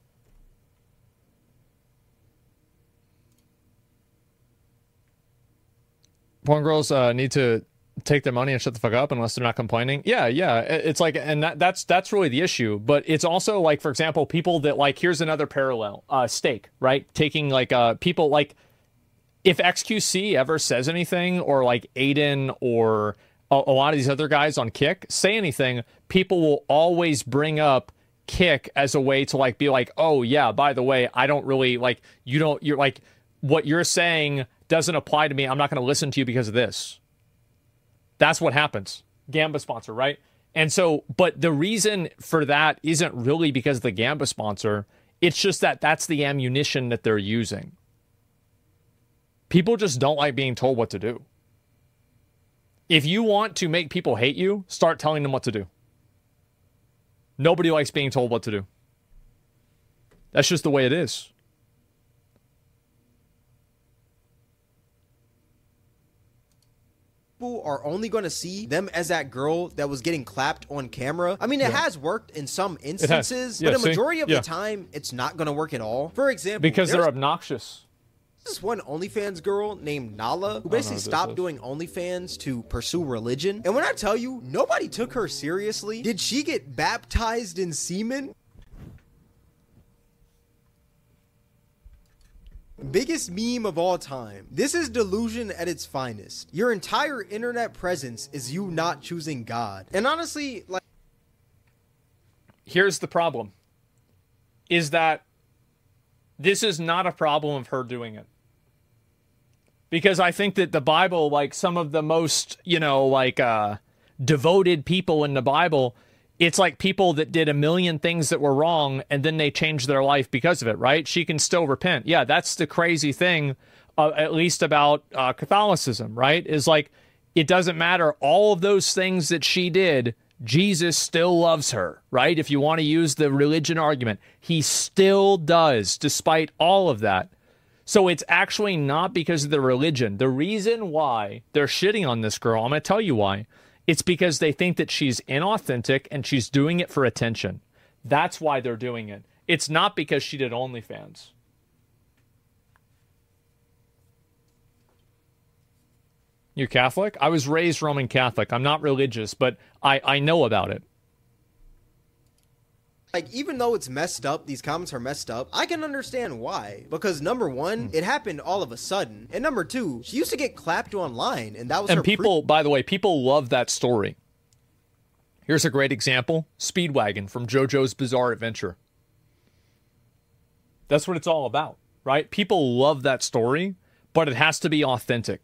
Porn girls need to take their money and shut the fuck up unless they're not complaining. Yeah. It's like, and that's really the issue. But it's also like, for example, people that, like, here's another parallel. Steak, right? Taking, like, people, like, if XQC ever says anything, or like Aiden or a lot of these other guys on Kick say anything, people will always bring up Kick as a way to, like, be like, oh yeah, by the way, I don't really, like, you're like, what you're saying doesn't apply to me. I'm not going to listen to you because of this. That's what happens. Gamba sponsor, right? And so, but the reason for that isn't really because of the Gamba sponsor. It's just that that's the ammunition that they're using. People just don't like being told what to do. If you want to make people hate you, start telling them what to do. Nobody likes being told what to do. That's just the way it is. People are only going to see them as that girl that was getting clapped on camera. I mean, it has worked in some instances, but a majority of the time, it's not going to work at all. For example, because they're obnoxious. This one OnlyFans girl named Nala who basically stopped doing OnlyFans to pursue religion. And when I tell you, nobody took her seriously. Did she get baptized in semen? Biggest meme of all time. This is delusion at its finest. Your entire internet presence is you not choosing God. And honestly, like... Here's the problem. Is that this is not a problem of her doing it. Because I think that the Bible, like, some of the most, devoted people in the Bible, it's like people that did a million things that were wrong and then they changed their life because of it, right? She can still repent. Yeah, that's the crazy thing, at least about Catholicism, right? Is like, it doesn't matter. All of those things that she did Jesus still loves her, right? If you want to use the religion argument, he still does, despite all of that. So it's actually not because of the religion. The reason why they're shitting on this girl, I'm going to tell you why. It's because they think that she's inauthentic and she's doing it for attention. That's why they're doing it. It's not because she did OnlyFans. You're Catholic? I was raised Roman Catholic. I'm not religious, but I know about it. Like, even though it's messed up, these comments are messed up, I can understand why. Because number one, it happened all of a sudden. And number two, she used to get clapped online, and that was her. And people, by the way, people love that story. Here's a great example. Speedwagon from JoJo's Bizarre Adventure. That's what it's all about, right? People love that story, but it has to be authentic.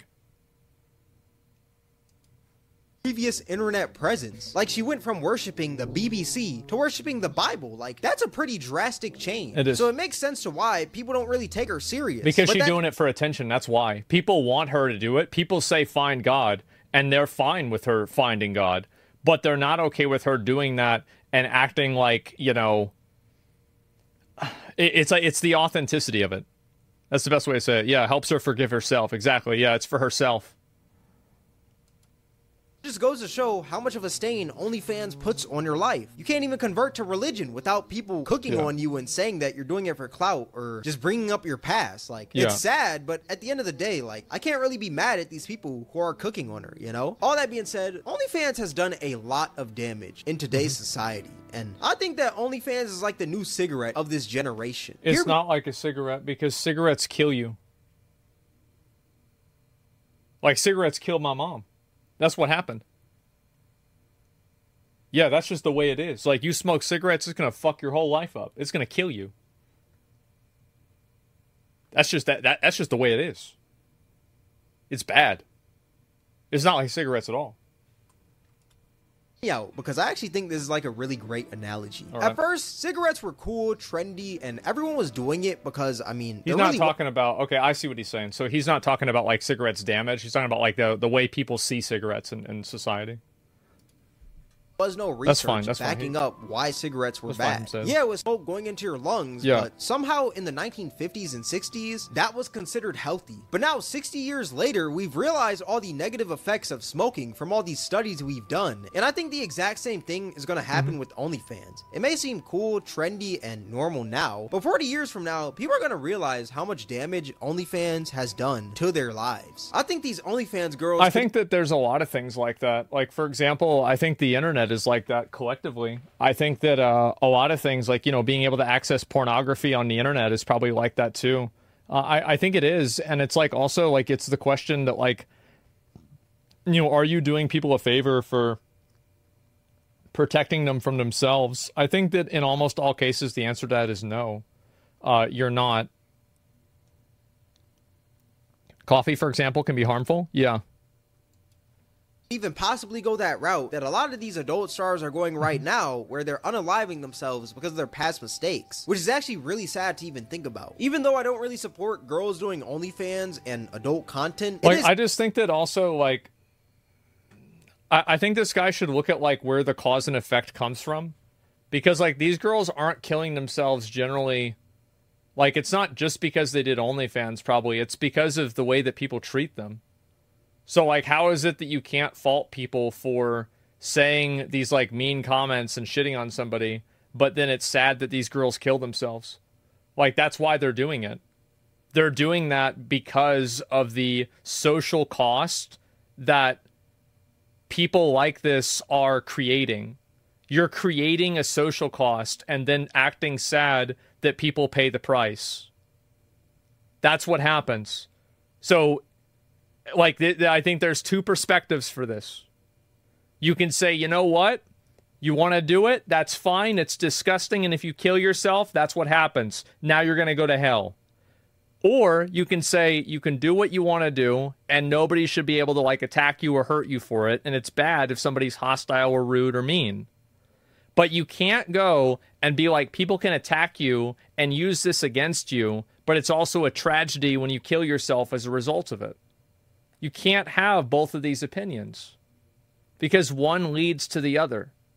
Previous internet presence. Like, she went from worshiping the BBC to worshiping the Bible. Like, that's a pretty drastic change. It is. So it makes sense to why people don't really take her serious. Because she's doing it for attention. That's why. People want her to do it. People say find God, and they're fine with her finding God. But they're not okay with her doing that and acting like, you know, it's the authenticity of it. That's the best way to say it. Yeah, helps her forgive herself. Exactly. Yeah, it's for herself. Just goes to show how much of a stain OnlyFans puts on your life. You can't even convert to religion without people cooking on you and saying that you're doing it for clout or just bringing up your past. Like, it's sad, but at the end of the day, like, I can't really be mad at these people who are cooking on her, you know? All that being said, OnlyFans has done a lot of damage in today's society. And I think that OnlyFans is like the new cigarette of this generation. It's not like a cigarette because cigarettes kill you. Like, cigarettes killed my mom. That's what happened. Yeah, that's just the way it is. Like, you smoke cigarettes, it's going to fuck your whole life up. It's going to kill you. That's just that's just the way it is. It's bad. It's not like cigarettes at all. Yeah, because I actually think this is like a really great analogy. Right. At first, cigarettes were cool, trendy, and everyone was doing it because, I mean... He's not talking about... Okay, I see what he's saying. So he's not talking about, like, cigarettes damage. He's talking about, like, the way people see cigarettes in society. Was no research backing up why cigarettes were bad. Yeah, it was smoke going into your lungs, but somehow in the 1950s and 60s, that was considered healthy. But now, 60 years later, we've realized all the negative effects of smoking from all these studies we've done. And I think the exact same thing is going to happen with OnlyFans. It may seem cool, trendy, and normal now, but 40 years from now, people are going to realize how much damage OnlyFans has done to their lives. I think these OnlyFans girls... I think that there's a lot of things like that. Like, for example, I think the internet is like that collectively. I think that a lot of things, like, you know, being able to access pornography on the internet is probably like that too. I think it is. And it's like also like it's the question that, like, you know, are you doing people a favor for protecting them from themselves? I think that in almost all cases the answer to that is no. You're not. Coffee, for example, can be harmful. Yeah. Even possibly go that route that a lot of these adult stars are going right now, where they're unaliving themselves because of their past mistakes, which is actually really sad to even think about. Even though I don't really support girls doing OnlyFans and adult content, like, I just think that also, like, I think this guy should look at, like, where the cause and effect comes from, because, like, these girls aren't killing themselves generally. Like, it's not just because they did OnlyFans, probably. It's because of the way that people treat them. So, like, how is it that you can't fault people for saying these, like, mean comments and shitting on somebody, but then it's sad that these girls kill themselves? Like, that's why they're doing it. They're doing that because of the social cost that people like this are creating. You're creating a social cost and then acting sad that people pay the price. That's what happens. So, like, I think there's two perspectives for this. You can say, you know what? You want to do it? That's fine. It's disgusting. And if you kill yourself, that's what happens. Now you're going to go to hell. Or you can say you can do what you want to do and nobody should be able to, like, attack you or hurt you for it. And it's bad if somebody's hostile or rude or mean. But you can't go and be like, people can attack you and use this against you, but it's also a tragedy when you kill yourself as a result of it. You can't have both of these opinions because one leads to the other.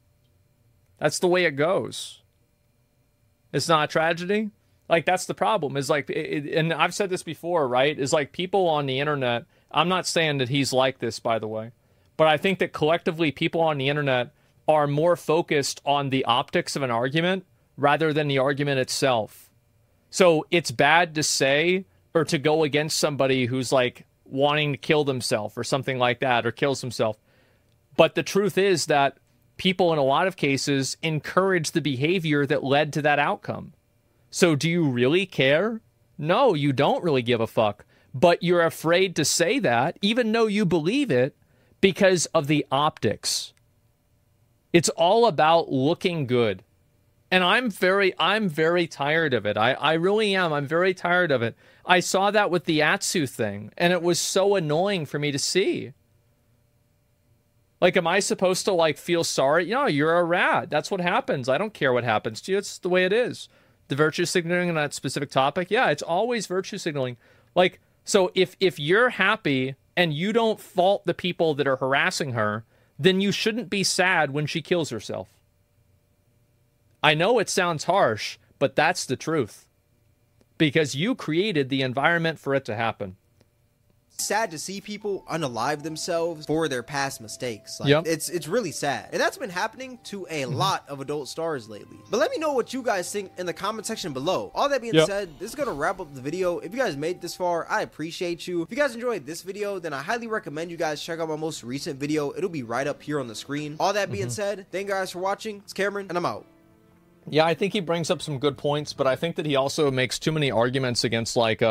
That's the way it goes. It's not a tragedy. Like, that's the problem, is like, and I've said this before, right? Is like people on the internet, I'm not saying that he's like this, by the way, but I think that collectively people on the internet are more focused on the optics of an argument rather than the argument itself. So it's bad to say or to go against somebody who's like wanting to kill themselves or something like that, or kills himself. But the truth is that people in a lot of cases encourage the behavior that led to that outcome. So do you really care? No, you don't really give a fuck. But you're afraid to say that, even though you believe it, because of the optics. It's all about looking good. And I'm very tired of it. I really am. I'm very tired of it. I saw that with the Atsu thing, and it was so annoying for me to see. Like, am I supposed to, like, feel sorry? No, you're a rat. That's what happens. I don't care what happens to you. It's the way it is. The virtue signaling on that specific topic, yeah, it's always virtue signaling. Like, so if you're happy and you don't fault the people that are harassing her, then you shouldn't be sad when she kills herself. I know it sounds harsh, but that's the truth. Because you created the environment for it to happen. Sad to see people unalive themselves for their past mistakes. Like, it's really sad, and that's been happening to a lot of adult stars lately. But let me know what you guys think in the comment section below. All that being said, this is gonna wrap up the video. If you guys made it this far, I appreciate you. If you guys enjoyed this video, then I highly recommend you guys check out my most recent video. It'll be right up here on the screen. All that being said, thank you guys for watching. It's Cameron, and I'm out. Yeah, I think he brings up some good points, but I think that he also makes too many arguments against like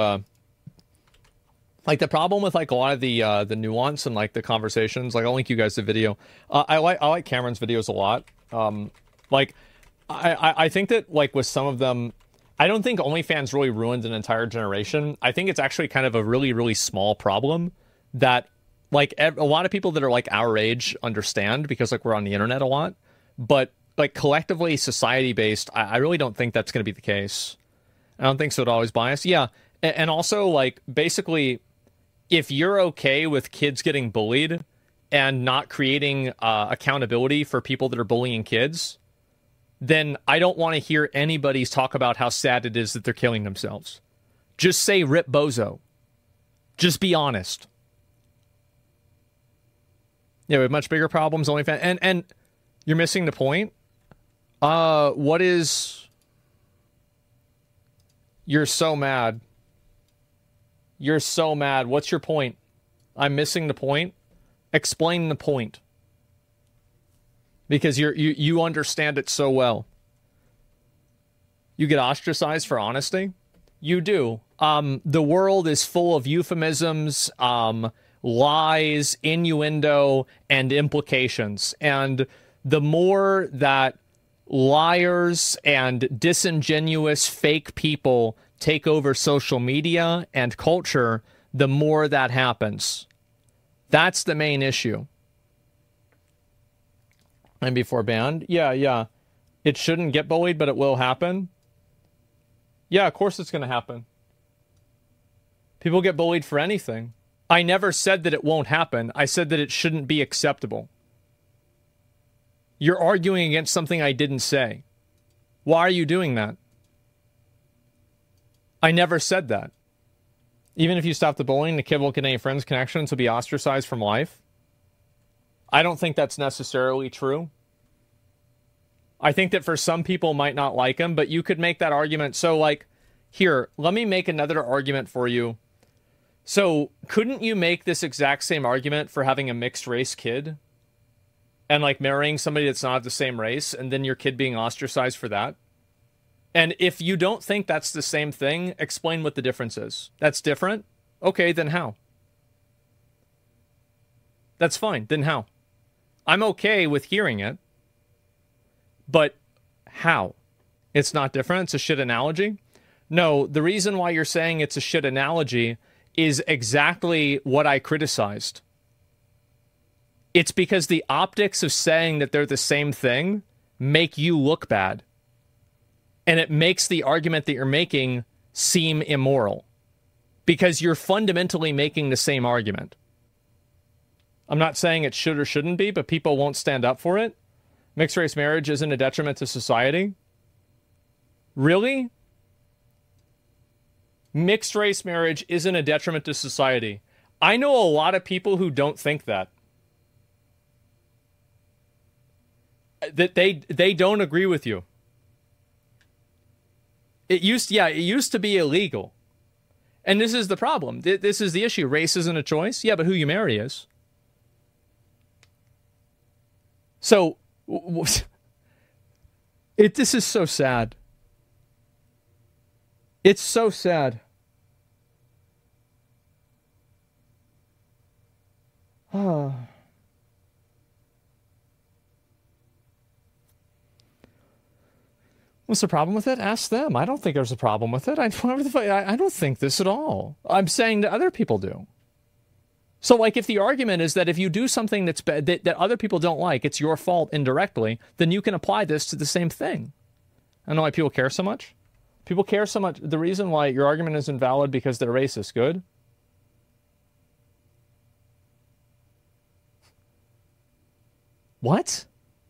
the problem with like a lot of the nuance and like the conversations. Like, I'll link you guys the video. I like Cameron's videos a lot. Like I think that like with some of them, I don't think OnlyFans really ruined an entire generation. I think it's actually kind of a really, really small problem that like a lot of people that are like our age understand, because like we're on the internet a lot, but like collectively society based, I really don't think that's going to be the case. I don't think so at all. Is biased. Yeah. And also like basically, if you're okay with kids getting bullied and not creating accountability for people that are bullying kids, then I don't want to hear anybody's talk about how sad it is that they're killing themselves. Just say rip bozo. Just be honest. Yeah, we have much bigger problems. OnlyFans, and you're missing the point. What is? You're so mad. You're so mad. What's your point? I'm missing the point. Explain the point. Because you understand it so well. You get ostracized for honesty? You do. The world is full of euphemisms, lies, innuendo, and implications. And the more that liars and disingenuous fake people take over social media and culture, the more that happens. That's the main issue. And before banned? Yeah. It shouldn't get bullied, but it will happen. Yeah, of course it's going to happen. People get bullied for anything. I never said that it won't happen. I said that it shouldn't be acceptable. You're arguing against something I didn't say. Why are you doing that? I never said that. Even if you stop the bullying, the kid won't get any friends, connections, will be ostracized from life. I don't think that's necessarily true. I think that for some people might not like him, but you could make that argument. So like, here, let me make another argument for you. So couldn't you make this exact same argument for having a mixed race kid? And like marrying somebody that's not the same race, and then your kid being ostracized for that? And if you don't think that's the same thing, explain what the difference is. That's different? Okay, then how? That's fine. Then how? I'm okay with hearing it. But how? It's not different? It's a shit analogy? No, the reason why you're saying it's a shit analogy is exactly what I criticized. It's because the optics of saying that they're the same thing make you look bad. And it makes the argument that you're making seem immoral. Because you're fundamentally making the same argument. I'm not saying it should or shouldn't be, but people won't stand up for it. Mixed race marriage isn't a detriment to society? Really? Mixed race marriage isn't a detriment to society. I know a lot of people who don't think that. That they don't agree with you. It used to be illegal. And this is the problem. This is the issue. Race isn't a choice. Yeah, but who you marry is. So, this is so sad. It's so sad. What's the problem with it? Ask them. I don't think there's a problem with it. I don't think this at all. I'm saying that other people do. So, like, if the argument is that if you do something that's bad, that other people don't like, it's your fault indirectly, then you can apply this to the same thing. I don't know why people care so much. People care so much. The reason why your argument is invalid because they're racist. Good. What?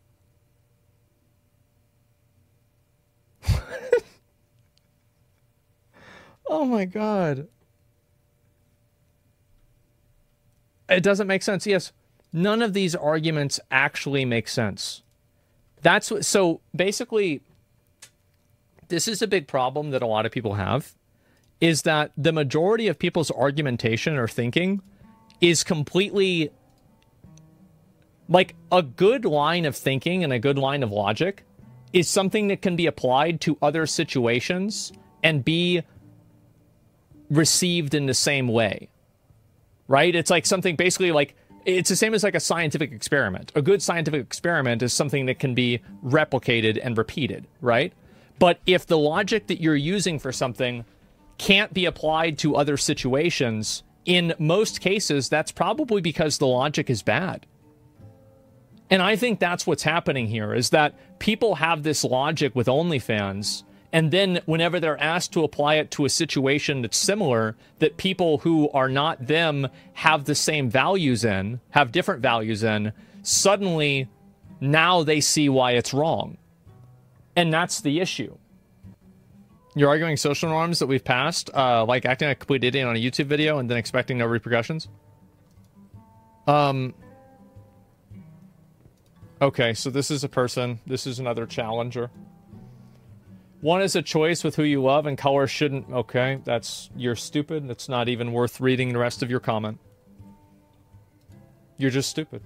Oh my God. It doesn't make sense. Yes, none of these arguments actually make sense. That's what, so basically, this is a big problem that a lot of people have, is that the majority of people's argumentation or thinking is completely, like, a good line of thinking and a good line of logic is something that can be applied to other situations and be received in the same way, right? It's like something basically like, it's the same as like a scientific experiment. A good scientific experiment is something that can be replicated and repeated, right? But if the logic that you're using for something can't be applied to other situations, in most cases, that's probably because the logic is bad. And I think that's what's happening here, is that people have this logic with OnlyFans, and then whenever they're asked to apply it to a situation that's similar, that people who are not them have the same values in, have different values in, suddenly now they see why it's wrong. And that's the issue. You're arguing social norms that we've passed, like acting like a complete idiot on a YouTube video and then expecting no repercussions? Okay, so this is a person. This is another challenger. One is a choice with who you love, and color shouldn't... Okay, you're stupid. That's not even worth reading the rest of your comment. You're just stupid.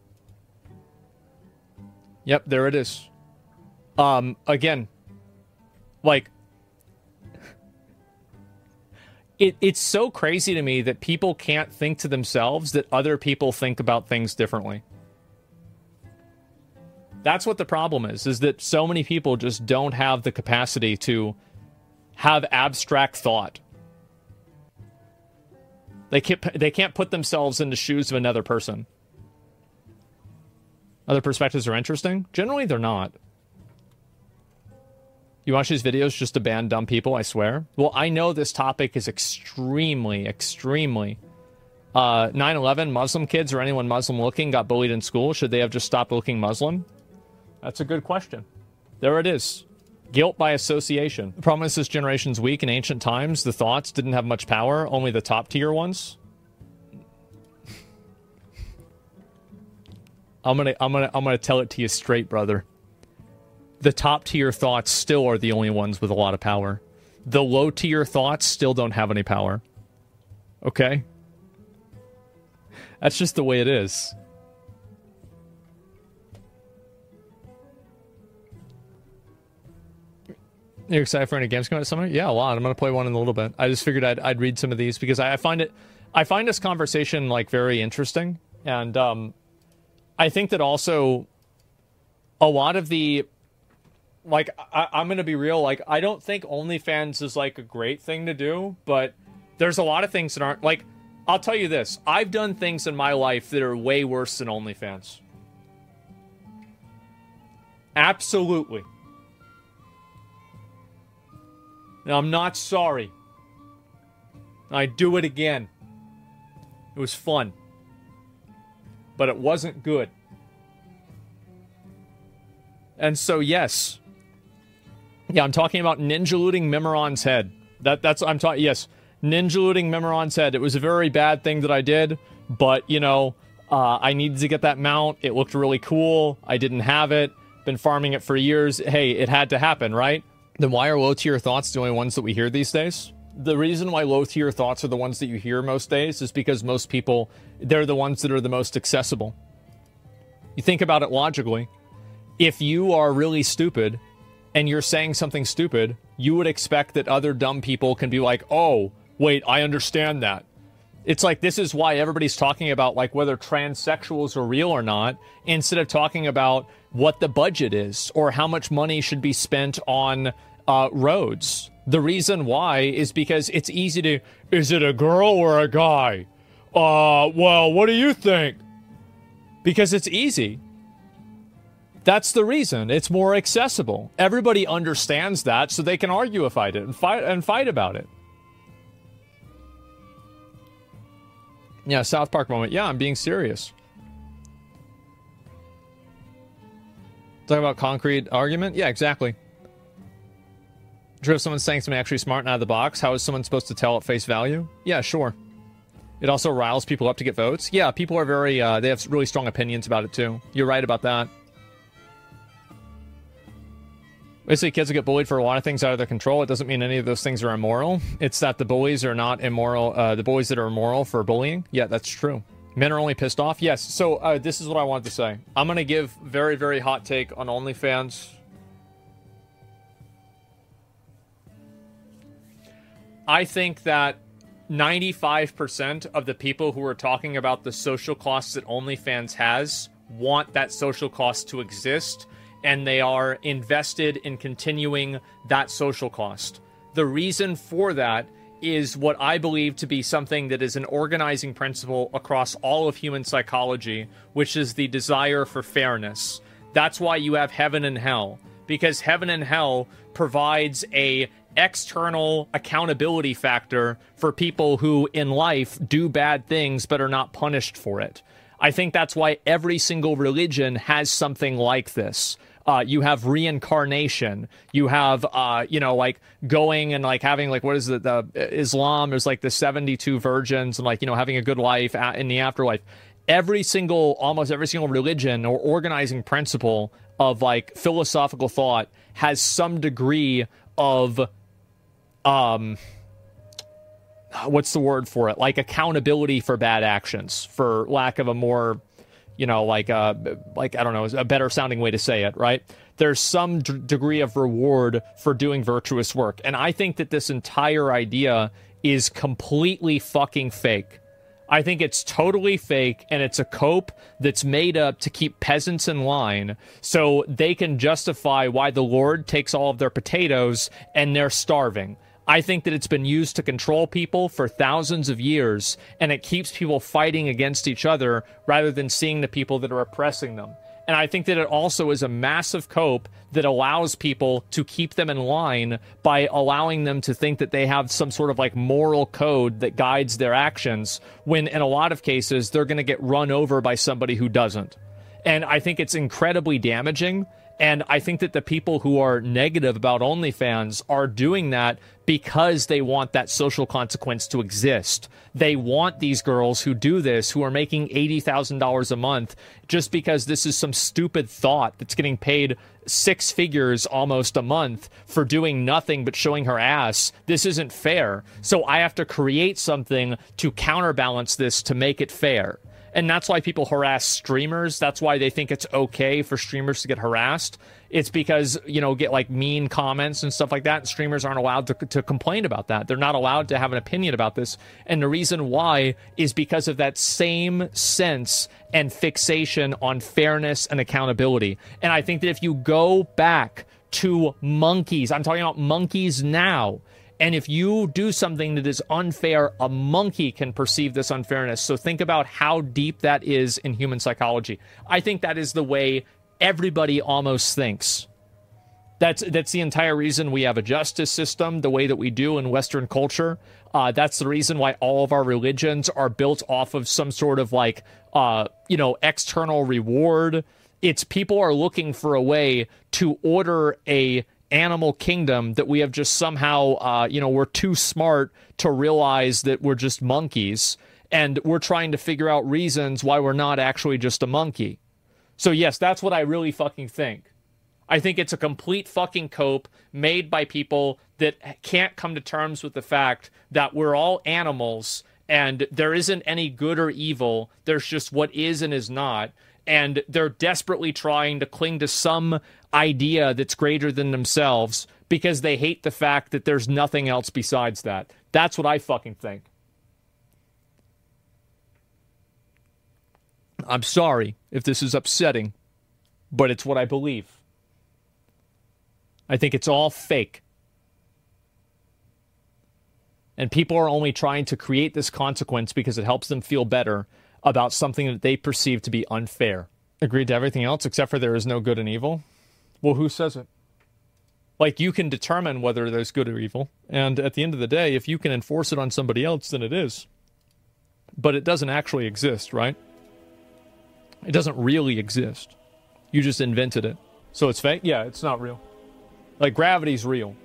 Yep, there it is. Again, like... It's so crazy to me that people can't think to themselves that other people think about things differently. That's what the problem is that so many people just don't have the capacity to have abstract thought. They can't put themselves in the shoes of another person. Other perspectives are interesting? Generally, they're not. You watch these videos just to ban dumb people, I swear? Well, I know this topic is extremely, extremely... 9/11, Muslim kids or anyone Muslim looking got bullied in school. Should they have just stopped looking Muslim? That's a good question. There it is. Guilt by association. The problem is this generation's weak. In ancient times, the thoughts didn't have much power, only the top tier ones. I'm gonna tell it to you straight, brother. The top tier thoughts still are the only ones with a lot of power. The low tier thoughts still don't have any power. Okay? That's just the way it is. You're excited for any games coming out summer? Yeah, a lot. I'm going to play one in a little bit. I just figured I'd read some of these because I find this conversation like very interesting. And I think that also a lot of the, like, I'm going to be real. Like, I don't think OnlyFans is like a great thing to do, but there's a lot of things that aren't, like, I'll tell you this. I've done things in my life that are way worse than OnlyFans. Absolutely. Now, I'm not sorry. I'd do it again. It was fun. But it wasn't good. And so, yes. Yeah, I'm talking about ninja looting Memoron's head. That's what I'm talking. Yes, ninja looting Memoron's head. It was a very bad thing that I did, but, you know, I needed to get that mount. It looked really cool. I didn't have it. Been farming it for years. Hey, it had to happen, right? Then why are low-tier thoughts the only ones that we hear these days? The reason why low-tier thoughts are the ones that you hear most days is because most people, they're the ones that are the most accessible. You think about it logically. If you are really stupid and you're saying something stupid, you would expect that other dumb people can be like, oh, wait, I understand that. It's like, this is why everybody's talking about like whether transsexuals are real or not, instead of talking about what the budget is or how much money should be spent on roads. The reason why is because it's easy to, is it a girl or a guy? Well, what do you think? Because it's easy. That's the reason. It's more accessible. Everybody understands that, so they can argue about it and fight about it. Yeah, South Park moment. Yeah, I'm being serious. Talking about concrete argument? Yeah, exactly. If someone's saying something actually smart and out of the box, how is someone supposed to tell at face value? Yeah, sure. It also riles people up to get votes. Yeah, people are very, they have really strong opinions about it too. You're right about that. Basically, kids will get bullied for a lot of things out of their control. It doesn't mean any of those things are immoral. It's that the bullies are not immoral. The bullies that are immoral for bullying. Yeah, that's true. Men are only pissed off. Yes. So this is what I wanted to say. I'm going to give very, very hot take on OnlyFans. I think that 95% of the people who are talking about the social costs that OnlyFans has want that social cost to exist, and they are invested in continuing that social cost. The reason for that is what I believe to be something that is an organizing principle across all of human psychology, which is the desire for fairness. That's why you have heaven and hell, because heaven and hell provides a external accountability factor for people who in life do bad things but are not punished for it. I think that's why every single religion has something like this. You have reincarnation. You have, like going and like having like, what is it? The Islam, there's like the 72 virgins and like, having a good life in the afterlife. Almost every single religion or organizing principle of like philosophical thought has some degree of, what's the word for it? Like accountability for bad actions, for lack of a more, I don't know, a better sounding way to say it, right? There's some degree of reward for doing virtuous work. And I think that this entire idea is completely fucking fake. I think it's totally fake, and it's a cope that's made up to keep peasants in line so they can justify why the Lord takes all of their potatoes and they're starving. I think that it's been used to control people for thousands of years, and it keeps people fighting against each other rather than seeing the people that are oppressing them. And I think that it also is a massive cope that allows people to keep them in line by allowing them to think that they have some sort of like moral code that guides their actions, when in a lot of cases they're going to get run over by somebody who doesn't. And I think it's incredibly damaging. And I think that the people who are negative about OnlyFans are doing that because they want that social consequence to exist. They want these girls who do this, who are making $80,000 a month, just because this is some stupid thought that's getting paid six figures almost a month for doing nothing but showing her ass. This isn't fair. So I have to create something to counterbalance this to make it fair. And that's why people harass streamers. That's why they think it's okay for streamers to get harassed. It's because, get like mean comments and stuff like that. And streamers aren't allowed to complain about that. They're not allowed to have an opinion about this. And the reason why is because of that same sense and fixation on fairness and accountability. And I think that if you go back to monkeys, I'm talking about monkeys now, and if you do something that is unfair, a monkey can perceive this unfairness. So think about how deep that is in human psychology. I think that is the way everybody almost thinks. That's the entire reason we have a justice system the way that we do in Western culture. That's the reason why all of our religions are built off of some sort of like, external reward. It's people are looking for a way to order a animal kingdom that we have just somehow, we're too smart to realize that we're just monkeys, and we're trying to figure out reasons why we're not actually just a monkey. So yes, that's what I really fucking think. I think it's a complete fucking cope made by people that can't come to terms with the fact that we're all animals and there isn't any good or evil. There's just what is and is not. And they're desperately trying to cling to some idea that's greater than themselves because they hate the fact that there's nothing else besides that. That's what I fucking think. I'm sorry if this is upsetting, but it's what I believe. I think it's all fake. And people are only trying to create this consequence because it helps them feel better about something that they perceive to be unfair. Agreed to everything else except for there is no good and evil? Well, who says it? Like, you can determine whether there's good or evil. And at the end of the day, if you can enforce it on somebody else, then it is. But it doesn't actually exist, right? It doesn't really exist. You just invented it. So it's fake? Yeah, it's not real. Like, gravity's real.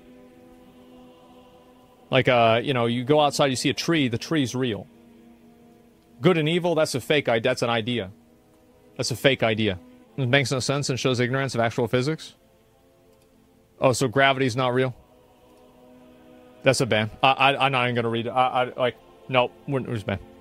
Like, you go outside, you see a tree, the tree's real. Good and evil, that's a fake idea. That's an idea. That's a fake idea. It makes no sense and shows ignorance of actual physics. Oh, so gravity's not real? That's a ban. I'm not even going to read it. Nope, we're just ban.